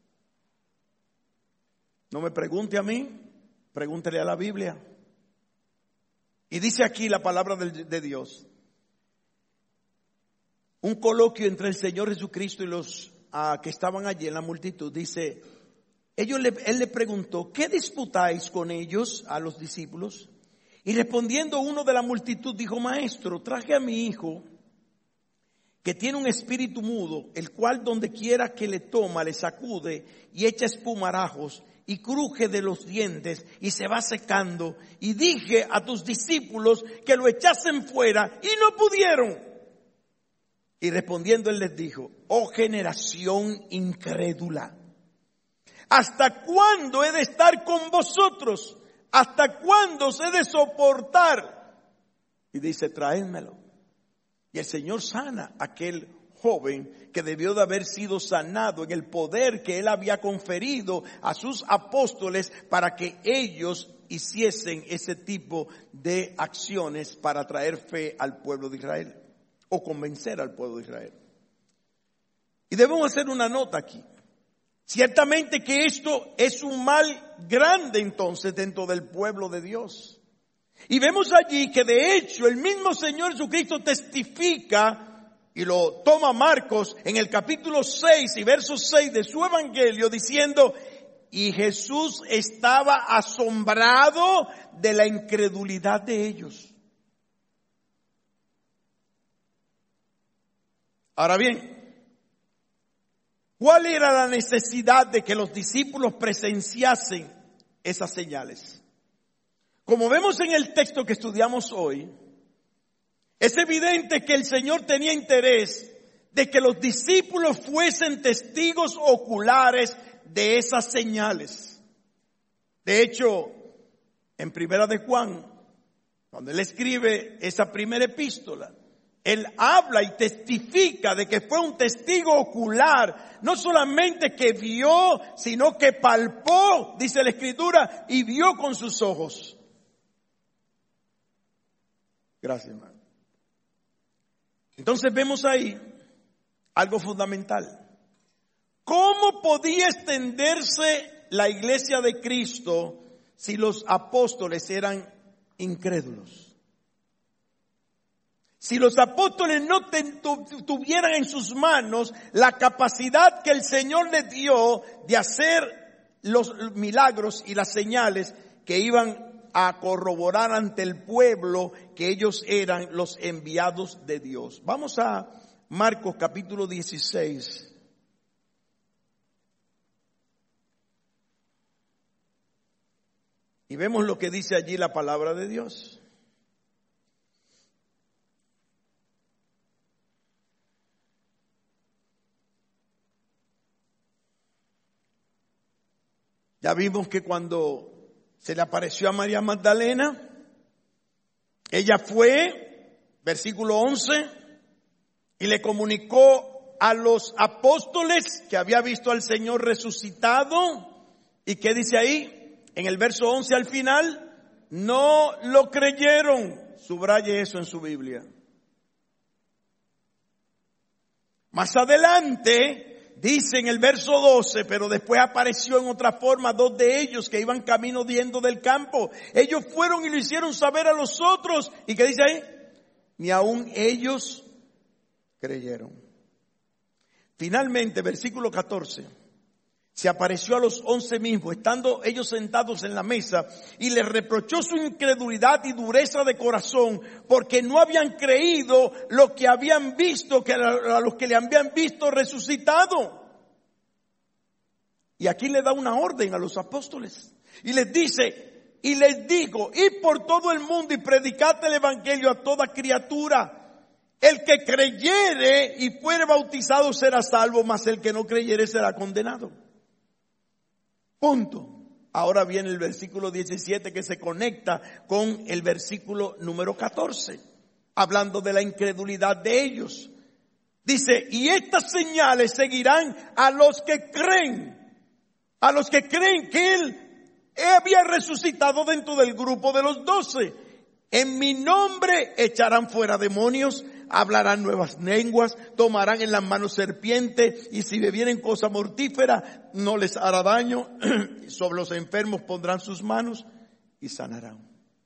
No me pregunte a mí, pregúntele a la Biblia. Y dice aquí la palabra de, de Dios. Un coloquio entre el Señor Jesucristo y los uh, que estaban allí en la multitud. Dice, ellos le, él le preguntó: ¿qué disputáis con ellos, a los discípulos? Y respondiendo uno de la multitud dijo: maestro, traje a mi hijo que tiene un espíritu mudo, el cual donde quiera que le toma le sacude y echa espumarajos y cruje de los dientes y se va secando. Y dije a tus discípulos que lo echasen fuera y no pudieron. Y respondiendo él les dijo: oh generación incrédula, ¿hasta cuándo he de estar con vosotros? ¿Hasta cuándo se he de soportar? Y dice: traédmelo. Y el Señor sana a aquel joven que debió de haber sido sanado en el poder que Él había conferido a sus apóstoles para que ellos hiciesen ese tipo de acciones para traer fe al pueblo de Israel o convencer al pueblo de Israel. Y debemos hacer una nota aquí. Ciertamente que esto es un mal grande entonces dentro del pueblo de Dios. Y vemos allí que de hecho el mismo Señor Jesucristo testifica, y lo toma Marcos en el capítulo seis y verso seis de su evangelio, diciendo: y Jesús estaba asombrado de la incredulidad de ellos. Ahora bien, ¿cuál era la necesidad de que los discípulos presenciasen esas señales? Como vemos en el texto que estudiamos hoy, es evidente que el Señor tenía interés de que los discípulos fuesen testigos oculares de esas señales. De hecho, en Primera de Juan, cuando él escribe esa primera epístola, él habla y testifica de que fue un testigo ocular, no solamente que vio, sino que palpó, dice la Escritura, y vio con sus ojos. Gracias, hermano. Entonces vemos ahí algo fundamental. ¿Cómo podía extenderse la iglesia de Cristo si los apóstoles eran incrédulos? Si los apóstoles no tuvieran en sus manos la capacidad que el Señor les dio de hacer los milagros y las señales que iban a corroborar ante el pueblo que ellos eran los enviados de Dios. Vamos a Marcos capítulo dieciséis. Y vemos lo que dice allí la palabra de Dios. Ya vimos que cuando se le apareció a María Magdalena, ella fue, versículo once, y le comunicó a los apóstoles que había visto al Señor resucitado. ¿Y qué dice ahí? En el verso once al final, no lo creyeron. Subraye eso en su Biblia. Más adelante, dice en el verso doce, pero después apareció en otra forma dos de ellos que iban camino yendo del campo. Ellos fueron y lo hicieron saber a los otros. ¿Y qué dice ahí? Ni aún ellos creyeron. Finalmente, versículo catorce. Se apareció a los once mismos, estando ellos sentados en la mesa, y les reprochó su incredulidad y dureza de corazón, porque no habían creído lo que habían visto, que a los que le habían visto resucitado. Y aquí le da una orden a los apóstoles, y les dice, y les digo, id por todo el mundo y predicad el evangelio a toda criatura. El que creyere y fuere bautizado será salvo, mas el que no creyere será condenado. Punto. Ahora viene el versículo diecisiete que se conecta con el versículo número catorce, hablando de la incredulidad de ellos. Dice, y estas señales seguirán a los que creen, a los que creen que Él había resucitado dentro del grupo de los doce. En mi nombre echarán fuera demonios, hablarán nuevas lenguas, tomarán en las manos serpientes, y si bebieren cosa mortífera no les hará daño. Sobre los enfermos pondrán sus manos y sanarán.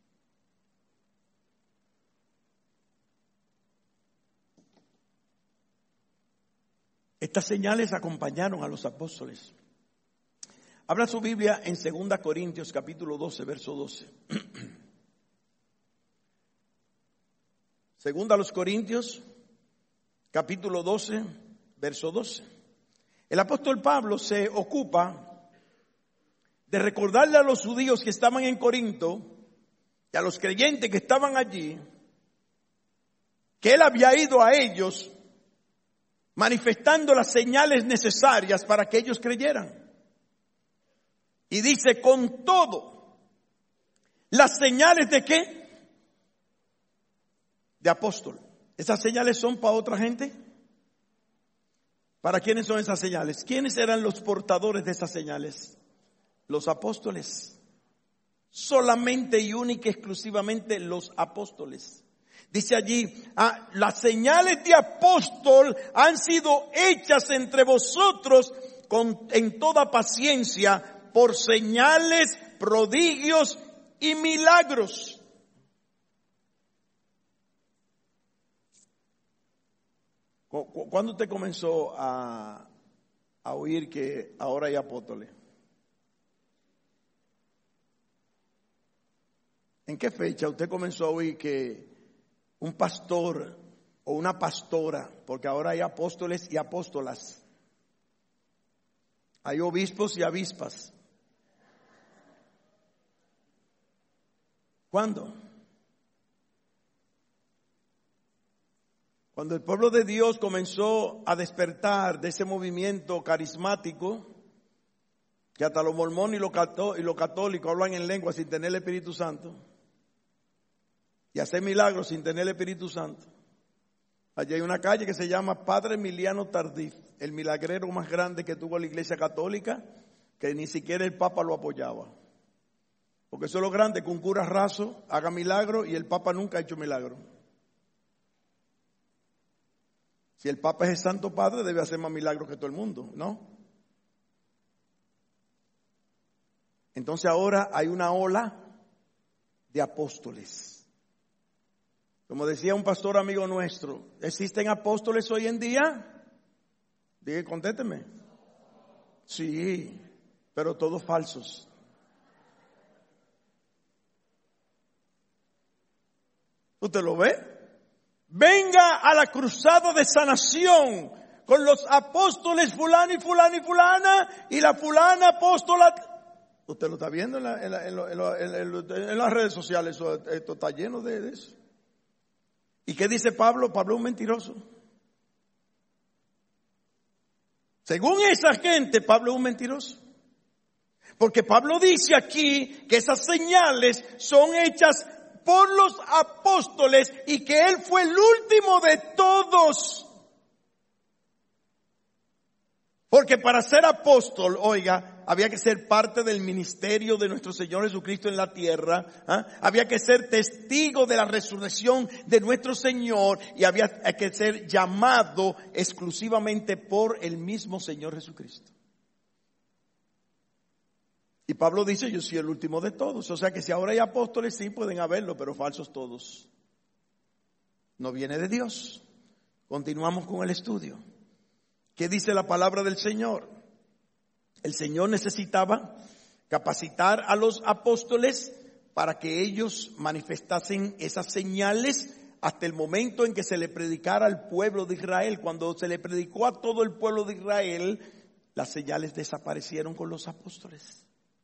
Estas señales acompañaron a los apóstoles. Abra su Biblia en segunda Corintios capítulo doce, verso doce. Segunda a los Corintios, capítulo doce, verso doce. El apóstol Pablo se ocupa de recordarle a los judíos que estaban en Corinto y a los creyentes que estaban allí, que él había ido a ellos manifestando las señales necesarias para que ellos creyeran. Y dice, con todo, las señales de qué? De apóstol. ¿Esas señales son para otra gente? ¿Para quiénes son esas señales? ¿Quiénes eran los portadores de esas señales? Los apóstoles. Solamente y única y exclusivamente los apóstoles. Dice allí, ah, las señales de apóstol han sido hechas entre vosotros con, en toda paciencia, por señales, prodigios y milagros. ¿Cuándo usted comenzó a, a oír que ahora hay apóstoles? ¿En qué fecha usted comenzó a oír que un pastor o una pastora, porque ahora hay apóstoles y apóstolas, hay obispos y avispas? ¿Cuándo? Cuando el pueblo de Dios comenzó a despertar de ese movimiento carismático, que hasta los mormones y los católicos hablan en lengua sin tener el Espíritu Santo, y hacer milagros sin tener el Espíritu Santo. Allí hay una calle que se llama Padre Emiliano Tardif, el milagrero más grande que tuvo la Iglesia Católica, que ni siquiera el Papa lo apoyaba. Porque eso es lo grande, que un cura raso haga milagro y el Papa nunca ha hecho milagro. Si el Papa es el Santo Padre, debe hacer más milagros que todo el mundo, ¿no? Entonces ahora hay una ola de apóstoles. Como decía un pastor amigo nuestro, ¿existen apóstoles hoy en día? Diga, contésteme. Sí, pero todos falsos. ¿Usted lo ve? Venga a la cruzada de sanación con los apóstoles fulano y fulano y fulana y la fulana apóstola. Usted lo está viendo en, la, en, la, en, la, en, la, en, la, en las redes sociales, eso, esto está lleno de, de eso. ¿Y qué dice Pablo? Pablo es un mentiroso. Según esa gente, Pablo es un mentiroso. Porque Pablo dice aquí que esas señales son hechas por los apóstoles y que él fue el último de todos. Porque para ser apóstol, oiga, había que ser parte del ministerio de nuestro Señor Jesucristo en la tierra. ¿eh? Había que ser testigo de la resurrección de nuestro Señor y había que ser llamado exclusivamente por el mismo Señor Jesucristo. Y Pablo dice, yo soy el último de todos. O sea que si ahora hay apóstoles, sí pueden haberlo, pero falsos todos. No viene de Dios. Continuamos con el estudio. ¿Qué dice la palabra del Señor? El Señor necesitaba capacitar a los apóstoles para que ellos manifestasen esas señales hasta el momento en que se le predicara al pueblo de Israel. Cuando se le predicó a todo el pueblo de Israel, las señales desaparecieron con los apóstoles.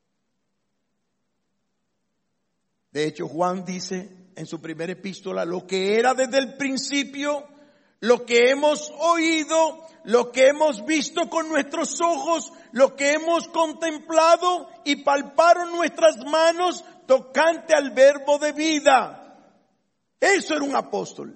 De hecho, Juan dice en su primera epístola, lo que era desde el principio, lo que hemos oído, lo que hemos visto con nuestros ojos, lo que hemos contemplado y palparon nuestras manos tocante al verbo de vida. Eso era un apóstol.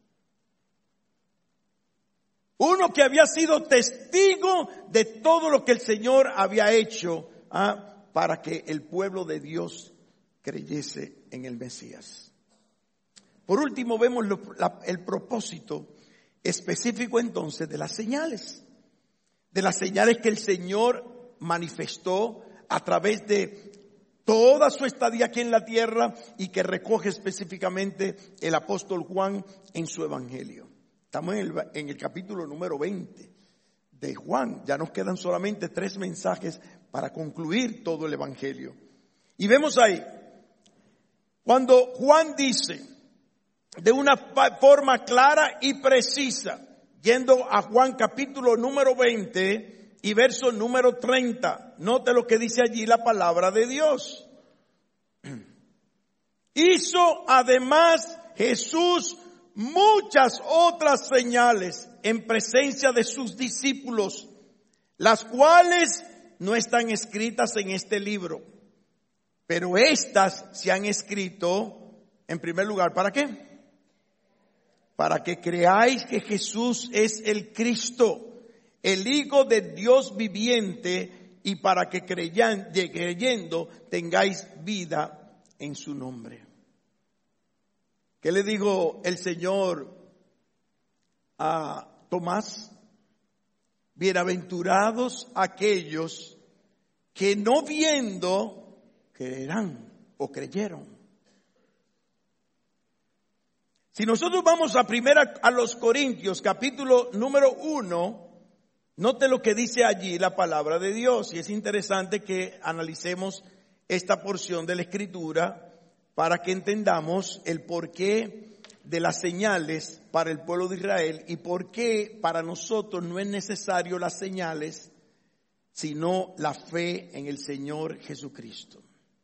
Uno que había sido testigo de todo lo que el Señor había hecho ¿ah? para que el pueblo de Dios creyese en el Mesías. Por último, vemos lo, la, el propósito específico entonces de las señales. De las señales que el Señor manifestó a través de toda su estadía aquí en la tierra y que recoge específicamente el apóstol Juan en su evangelio. Estamos en el, en el capítulo número veinte de Juan. Ya nos quedan solamente tres mensajes para concluir todo el evangelio. Y vemos ahí, cuando Juan dice de una forma clara y precisa, yendo a Juan capítulo número veinte y verso número treinta, note lo que dice allí la palabra de Dios. Hizo además Jesús muchas otras señales en presencia de sus discípulos, las cuales no están escritas en este libro, pero estas se han escrito en primer lugar, ¿para qué? Para que creáis que Jesús es el Cristo, el Hijo de Dios viviente, y para que creyan, creyendo tengáis vida en su nombre. ¿Qué le dijo el Señor a Tomás? Bienaventurados aquellos que no viendo creerán o creyeron. Si nosotros vamos a primera a los Corintios, capítulo número uno, note lo que dice allí la palabra de Dios. Y es interesante que analicemos esta porción de la Escritura para que entendamos el porqué de las señales para el pueblo de Israel y por qué para nosotros no es necesario las señales, sino la fe en el Señor Jesucristo.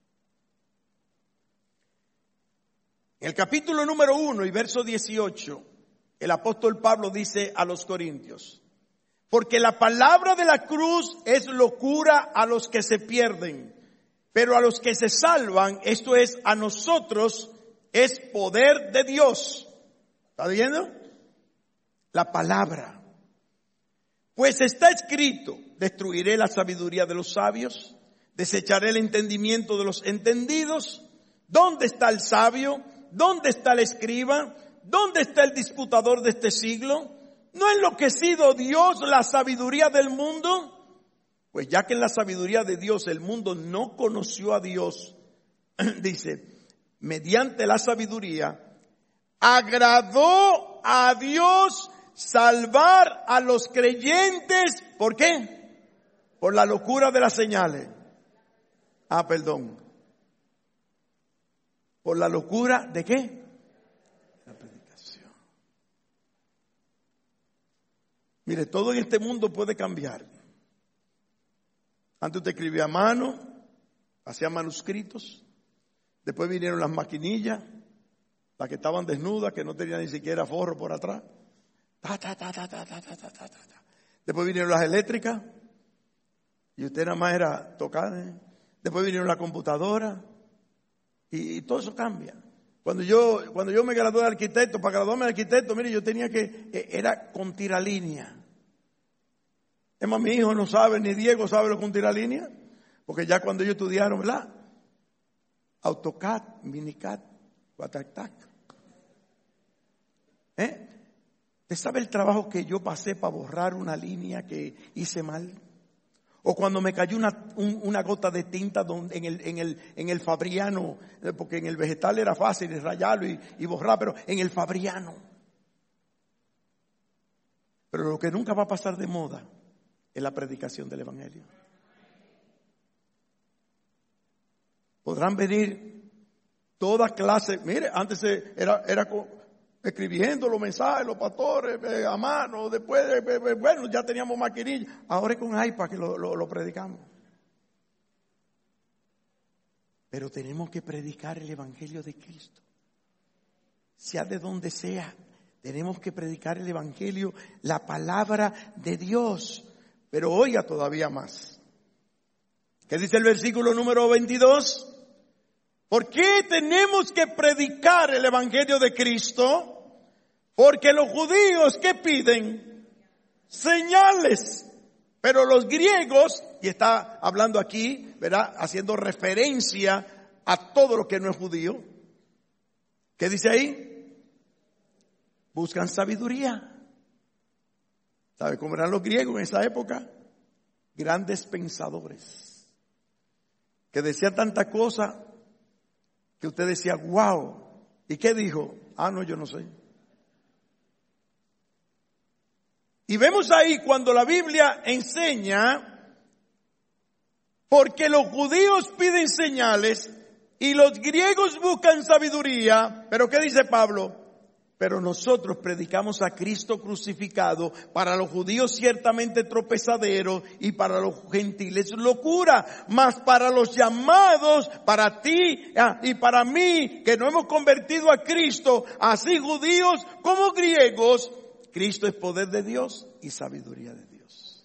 En el capítulo número uno y verso dieciocho, el apóstol Pablo dice a los corintios, porque la palabra de la cruz es locura a los que se pierden, pero a los que se salvan, esto es, a nosotros, es poder de Dios. ¿Está viendo? La palabra. Pues está escrito, destruiré la sabiduría de los sabios, desecharé el entendimiento de los entendidos. ¿Dónde está el sabio? ¿Dónde está el escriba? ¿Dónde está el disputador de este siglo? ¿no ha enloquecido Dios la sabiduría del mundo? Pues ya que en la sabiduría de Dios el mundo no conoció a Dios, dice, mediante la sabiduría, agradó a Dios salvar a los creyentes. ¿Por qué? Por la locura de las señales. Ah, perdón. ¿Por la locura de qué? La predicación. Mire, todo en este mundo puede cambiar. Antes usted escribía a mano, hacía manuscritos. Después vinieron las maquinillas, las que estaban desnudas, que no tenían ni siquiera forro por atrás. Ta, ta, ta, ta, ta, ta, ta, ta, ta, ta. Después vinieron las eléctricas, y usted nada más era tocar. ¿eh? Después vinieron las computadoras, y, y todo eso cambia. Cuando yo, cuando yo me gradué de arquitecto, para graduarme de arquitecto, mire, yo tenía que, era con tiralínea. Es más, mi hijo no sabe, ni Diego sabe lo con tiralínea, porque ya cuando ellos estudiaron, ¿verdad? AutoCAD, Minicad, Watertac. ¿Eh? ¿Usted sabe el trabajo que yo pasé para borrar una línea que hice mal? O cuando me cayó una, un, una gota de tinta donde, en, el, en, el, en el fabriano, porque en el vegetal era fácil rayarlo y, y borrar, pero en el fabriano. Pero lo que nunca va a pasar de moda es la predicación del Evangelio. Podrán venir toda clase. Mire, antes era, era escribiendo los mensajes, los pastores, eh, a mano. Después, eh, eh, bueno, ya teníamos maquinillas. Ahora es con iPad que lo, lo, lo predicamos. Pero tenemos que predicar el Evangelio de Cristo. Sea de donde sea, tenemos que predicar el Evangelio, la palabra de Dios. Pero oiga todavía más. ¿Qué dice el versículo número veintidós? ¿Por qué tenemos que predicar el Evangelio de Cristo? Porque los judíos, ¿qué piden? Señales. Pero los griegos, y está hablando aquí, ¿verdad? Haciendo referencia a todo lo que no es judío. ¿Qué dice ahí? Buscan sabiduría. ¿Sabe cómo eran los griegos en esa época? Grandes pensadores. Que decían tanta cosa que usted decía, wow. ¿Y qué dijo? Ah, no, yo no sé. Y vemos ahí cuando la Biblia enseña, porque los judíos piden señales y los griegos buscan sabiduría. Pero ¿qué dice Pablo? Pero nosotros predicamos a Cristo crucificado, para los judíos ciertamente tropezadero y para los gentiles locura, mas para los llamados, para ti y para mí, que nos hemos convertido a Cristo, así judíos como griegos, Cristo es poder de Dios y sabiduría de Dios.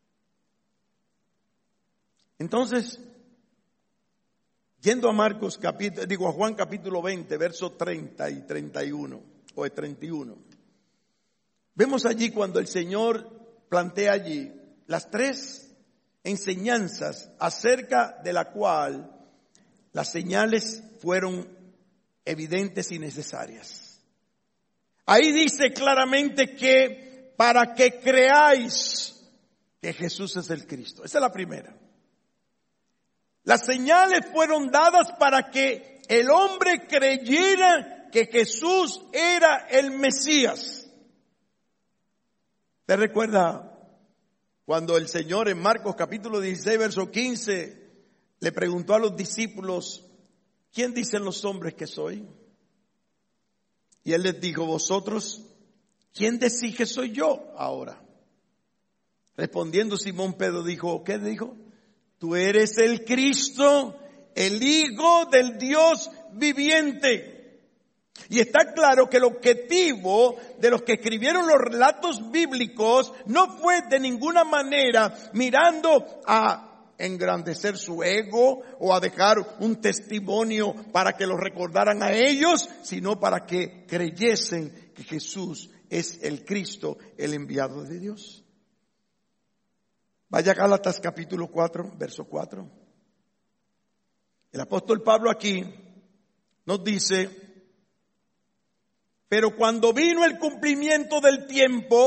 Entonces, yendo a Marcos capítulo, digo a Juan capítulo veinte, verso treinta y treinta y uno. O el treinta y uno. Vemos allí cuando el Señor plantea allí las tres enseñanzas acerca de la cual las señales fueron evidentes y necesarias. Ahí dice claramente que para que creáis que Jesús es el Cristo. Esa es la primera. Las señales fueron dadas para que el hombre creyera que Jesús era el Mesías. ¿Te recuerda cuando el Señor en Marcos capítulo dieciséis, verso quince, le preguntó a los discípulos, ¿quién dicen los hombres que soy? Y Él les dijo, vosotros, ¿quién decís que soy yo ahora? Respondiendo Simón Pedro dijo, ¿qué dijo? Tú eres el Cristo, el Hijo del Dios viviente. Y está claro que el objetivo de los que escribieron los relatos bíblicos no fue de ninguna manera mirando a engrandecer su ego o a dejar un testimonio para que lo recordaran a ellos, sino para que creyesen que Jesús es el Cristo, el enviado de Dios. Vaya a Gálatas capítulo cuatro, verso cuatro. El apóstol Pablo aquí nos dice, pero cuando vino el cumplimiento del tiempo,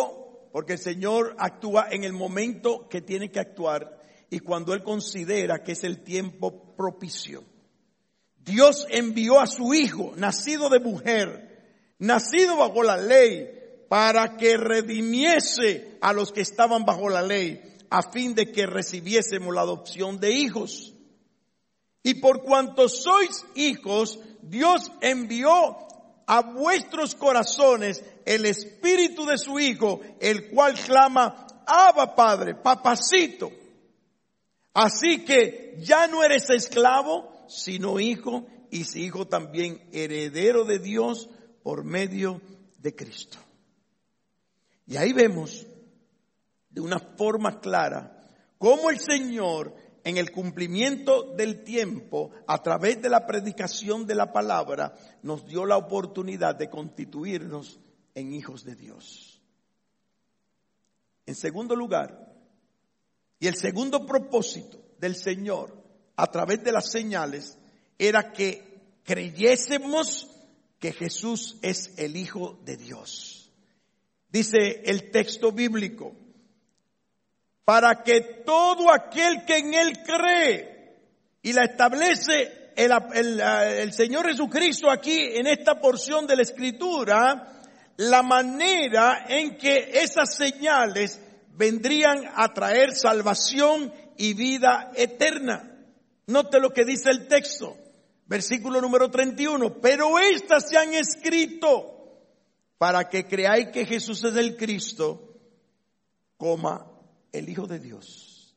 porque el Señor actúa en el momento que tiene que actuar y cuando Él considera que es el tiempo propicio. Dios envió a su Hijo, nacido de mujer, nacido bajo la ley, para que redimiese a los que estaban bajo la ley, a fin de que recibiésemos la adopción de hijos. Y por cuanto sois hijos, Dios envió a vuestros corazones el espíritu de su Hijo, el cual clama, Abba Padre, papacito. Así que ya no eres esclavo, sino hijo, y si hijo también heredero de Dios por medio de Cristo. Y ahí vemos de una forma clara cómo el Señor, en el cumplimiento del tiempo, a través de la predicación de la palabra, nos dio la oportunidad de constituirnos en hijos de Dios. En segundo lugar, y el segundo propósito del Señor a través de las señales era que creyésemos que Jesús es el Hijo de Dios. Dice el texto bíblico, para que todo aquel que en Él cree, y la establece el, el, el Señor Jesucristo aquí en esta porción de la Escritura, la manera en que esas señales vendrían a traer salvación y vida eterna. Note lo que dice el texto, versículo número treinta y uno. Pero estas se han escrito para que creáis que Jesús es el Cristo, coma, el Hijo de Dios.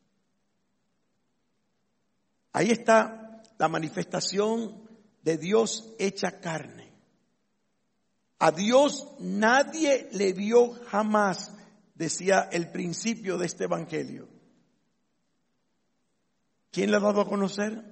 Ahí está la manifestación de Dios hecha carne. A Dios nadie le vio jamás, decía el principio de este evangelio. ¿Quién le ha dado a conocer?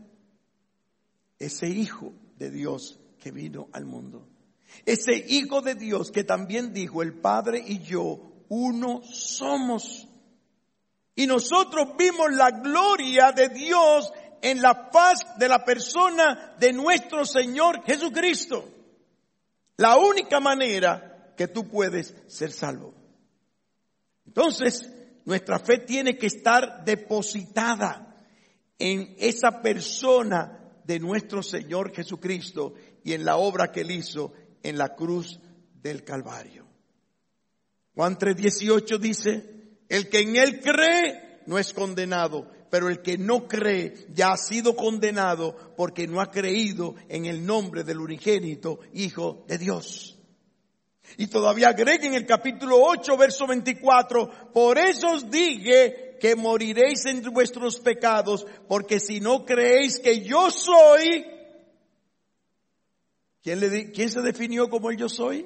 Ese Hijo de Dios que vino al mundo. Ese Hijo de Dios que también dijo, el Padre y yo uno somos. Y nosotros vimos la gloria de Dios en la faz de la persona de nuestro Señor Jesucristo. La única manera que tú puedes ser salvo. Entonces, nuestra fe tiene que estar depositada en esa persona de nuestro Señor Jesucristo y en la obra que Él hizo en la cruz del Calvario. Juan tres dieciocho dice, el que en Él cree no es condenado, pero el que no cree ya ha sido condenado porque no ha creído en el nombre del unigénito Hijo de Dios. Y todavía agrega en el capítulo ocho, verso veinticuatro, por eso os dije que moriréis en vuestros pecados, porque si no creéis que yo soy, ¿quién, le, ¿quién se definió como el yo soy?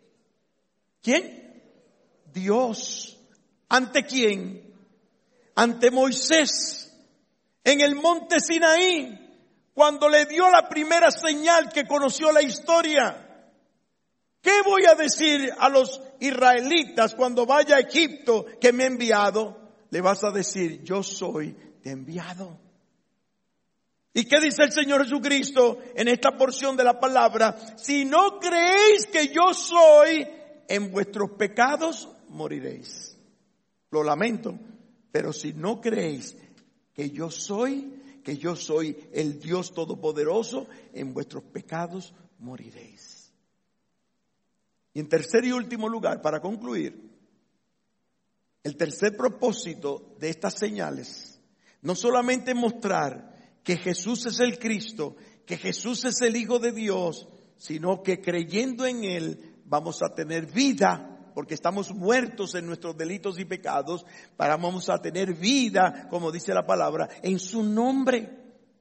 ¿Quién? Dios. ¿Ante quién? Ante Moisés, en el monte Sinaí, cuando le dio la primera señal que conoció la historia. ¿Qué voy a decir a los israelitas cuando vaya a Egipto que me he enviado? Le vas a decir, yo soy te enviado. ¿Y qué dice el Señor Jesucristo en esta porción de la palabra? Si no creéis que yo soy, en vuestros pecados moriréis. Lo lamento, pero si no creéis que yo soy, que yo soy el Dios Todopoderoso, en vuestros pecados moriréis. Y en tercer y último lugar, para concluir, el tercer propósito de estas señales, no solamente mostrar que Jesús es el Cristo, que Jesús es el Hijo de Dios, sino que creyendo en Él vamos a tener vida, porque estamos muertos en nuestros delitos y pecados, para vamos a tener vida, como dice la palabra, en su nombre.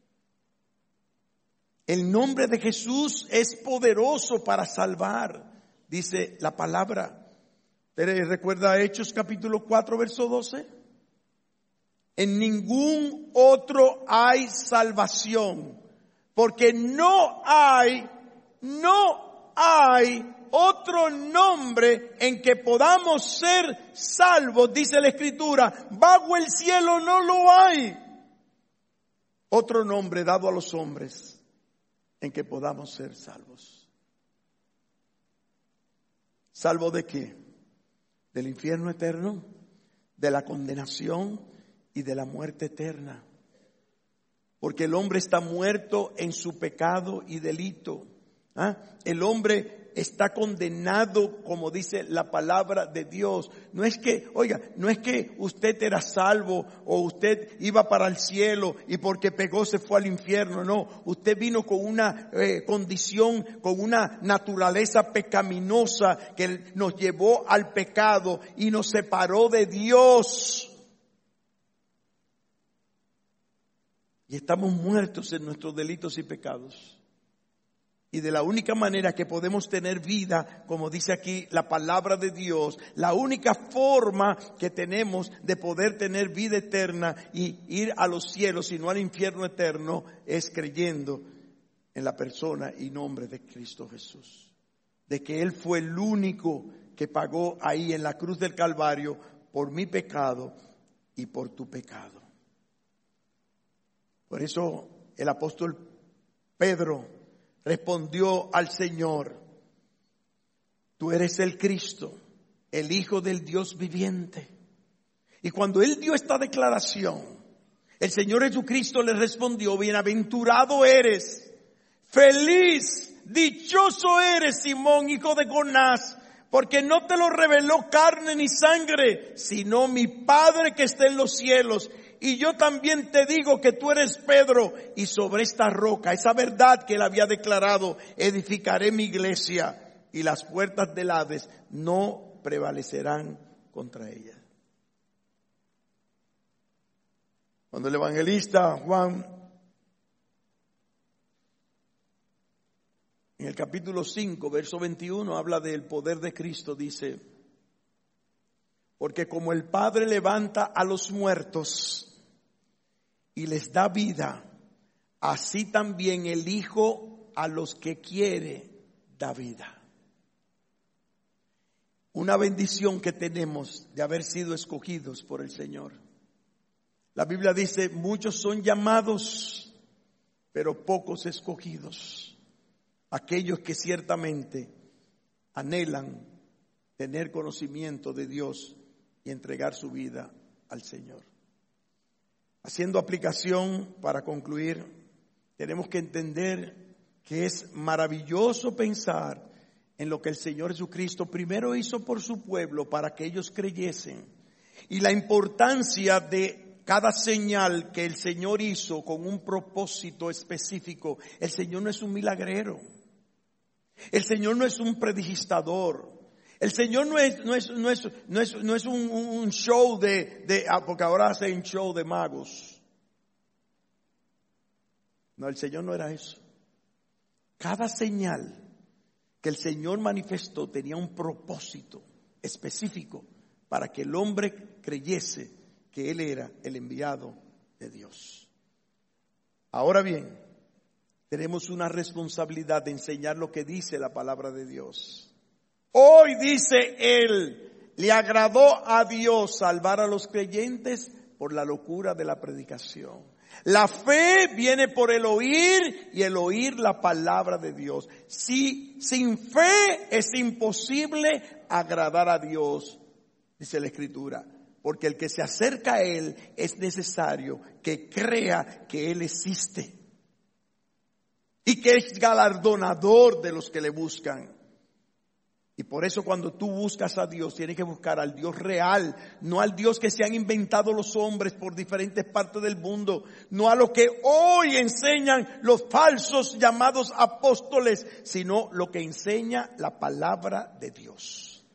El nombre de Jesús es poderoso para salvar, dice la palabra. ¿Pero recuerda Hechos capítulo cuatro, verso doce? En ningún otro hay salvación, porque no hay, no hay otro nombre en que podamos ser salvos, dice la Escritura. Bajo el cielo no lo hay. Otro nombre dado a los hombres en que podamos ser salvos. ¿Salvo de qué? del infierno eterno, de la condenación y de la muerte eterna. Porque el hombre está muerto en su pecado y delito. ¿Ah? El hombre está condenado, como dice la palabra de Dios. No es que, oiga, no es que usted era salvo o usted iba para el cielo y porque pecó se fue al infierno. No, usted vino con una eh, condición, con una naturaleza pecaminosa que nos llevó al pecado y nos separó de Dios. Y estamos muertos en nuestros delitos y pecados. Y de la única manera que podemos tener vida, como dice aquí la palabra de Dios, la única forma que tenemos de poder tener vida eterna y ir a los cielos y no al infierno eterno, es creyendo en la persona y nombre de Cristo Jesús. De que Él fue el único que pagó ahí en la cruz del Calvario por mi pecado y por tu pecado. Por eso el apóstol Pedro respondió al Señor: tú eres el Cristo, el Hijo del Dios viviente. Y cuando él dio esta declaración, el Señor Jesucristo le respondió: bienaventurado eres, feliz, dichoso eres, Simón, hijo de Jonás, porque no te lo reveló carne ni sangre, sino mi Padre que está en los cielos. Y yo también te digo que tú eres Pedro, y sobre esta roca, esa verdad que él había declarado, edificaré mi iglesia, y las puertas del Hades no prevalecerán contra ella. Cuando el evangelista Juan, en el capítulo cinco, verso veintiuno, habla del poder de Cristo, dice: porque como el Padre levanta a los muertos y les da vida, así también el Hijo a los que quiere da vida. Una bendición que tenemos de haber sido escogidos por el Señor. La Biblia dice: muchos son llamados, pero pocos escogidos. Aquellos que ciertamente anhelan tener conocimiento de Dios y entregar su vida al Señor. Haciendo aplicación, para concluir, tenemos que entender que es maravilloso pensar en lo que el Señor Jesucristo primero hizo por su pueblo para que ellos creyesen, y la importancia de cada señal que el Señor hizo con un propósito específico. El Señor no es un milagrero, el Señor no es un predigistador. El Señor no es, no es, no es, no es, no es un, un show de, de, porque ahora hacen show de magos. No, el Señor no era eso. Cada señal que el Señor manifestó tenía un propósito específico para que el hombre creyese que Él era el enviado de Dios. Ahora bien, tenemos una responsabilidad de enseñar lo que dice la palabra de Dios. Hoy, dice él, le agradó a Dios salvar a los creyentes por la locura de la predicación. La fe viene por el oír, y el oír la palabra de Dios. Si sin fe es imposible agradar a Dios, dice la Escritura, porque el que se acerca a Él es necesario que crea que Él existe y que es galardonador de los que le buscan. Y por eso cuando tú buscas a Dios, tienes que buscar al Dios real, no al Dios que se han inventado los hombres por diferentes partes del mundo, no a lo que hoy enseñan los falsos llamados apóstoles, sino lo que enseña la palabra de Dios.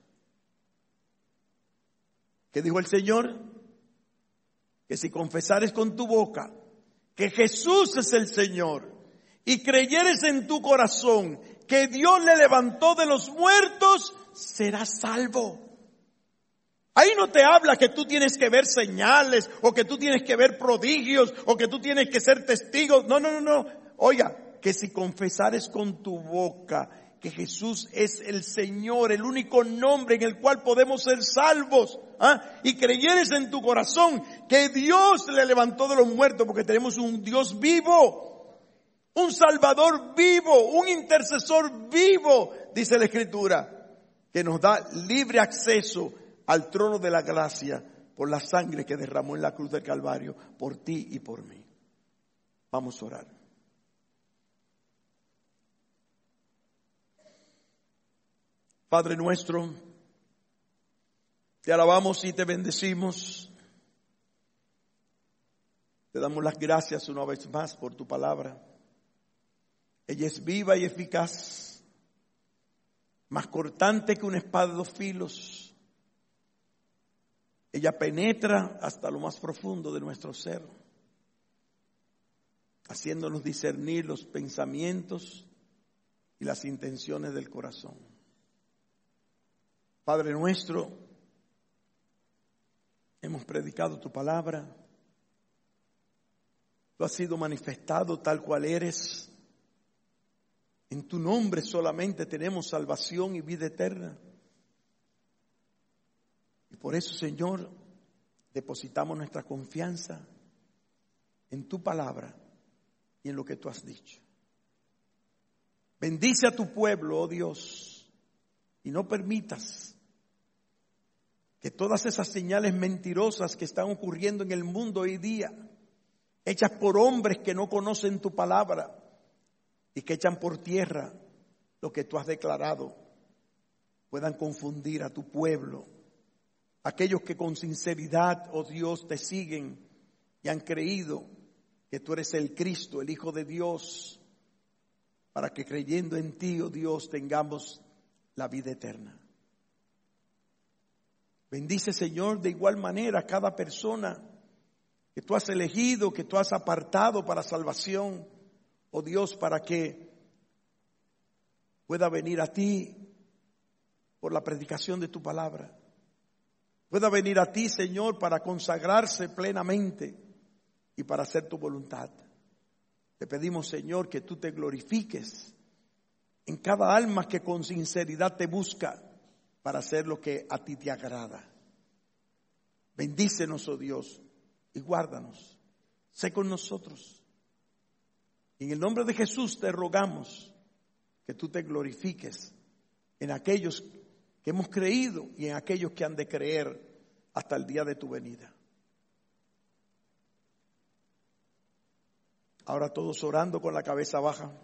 ¿Qué dijo el Señor? Que si confesares con tu boca que Jesús es el Señor y creyeres en tu corazón que Dios le levantó de los muertos, serás salvo. Ahí no te habla que tú tienes que ver señales, o que tú tienes que ver prodigios, o que tú tienes que ser testigo. No, no, no, no. Oiga, que si confesares con tu boca que Jesús es el Señor, el único nombre en el cual podemos ser salvos, ¿ah? Y creyeres en tu corazón que Dios le levantó de los muertos, porque tenemos un Dios vivo, un Salvador vivo, un intercesor vivo, dice la Escritura, que nos da libre acceso al trono de la gracia por la sangre que derramó en la cruz del Calvario por ti y por mí. Vamos a orar. Padre nuestro, te alabamos y te bendecimos. Te damos las gracias una vez más por tu palabra. Ella es viva y eficaz, más cortante que una espada de dos filos. Ella penetra hasta lo más profundo de nuestro ser, haciéndonos discernir los pensamientos y las intenciones del corazón. Padre nuestro, hemos predicado tu palabra. Tú has sido manifestado tal cual eres. En tu nombre solamente tenemos salvación y vida eterna. Y por eso, Señor, depositamos nuestra confianza en tu palabra y en lo que tú has dicho. Bendice a tu pueblo, oh Dios, y no permitas que todas esas señales mentirosas que están ocurriendo en el mundo hoy día, hechas por hombres que no conocen tu palabra y que echan por tierra lo que tú has declarado, puedan confundir a tu pueblo. Aquellos que con sinceridad, oh Dios, te siguen y han creído que tú eres el Cristo, el Hijo de Dios, para que creyendo en ti, oh Dios, tengamos la vida eterna. Bendice, Señor, de igual manera a cada persona que tú has elegido, que tú has apartado para salvación, oh Dios, para que pueda venir a ti por la predicación de tu palabra. Pueda venir a ti, Señor, para consagrarse plenamente y para hacer tu voluntad. Te pedimos, Señor, que tú te glorifiques en cada alma que con sinceridad te busca para hacer lo que a ti te agrada. Bendícenos, oh Dios, y guárdanos. Sé con nosotros. Y en el nombre de Jesús te rogamos que tú te glorifiques en aquellos que hemos creído y en aquellos que han de creer hasta el día de tu venida. Ahora todos orando con la cabeza baja.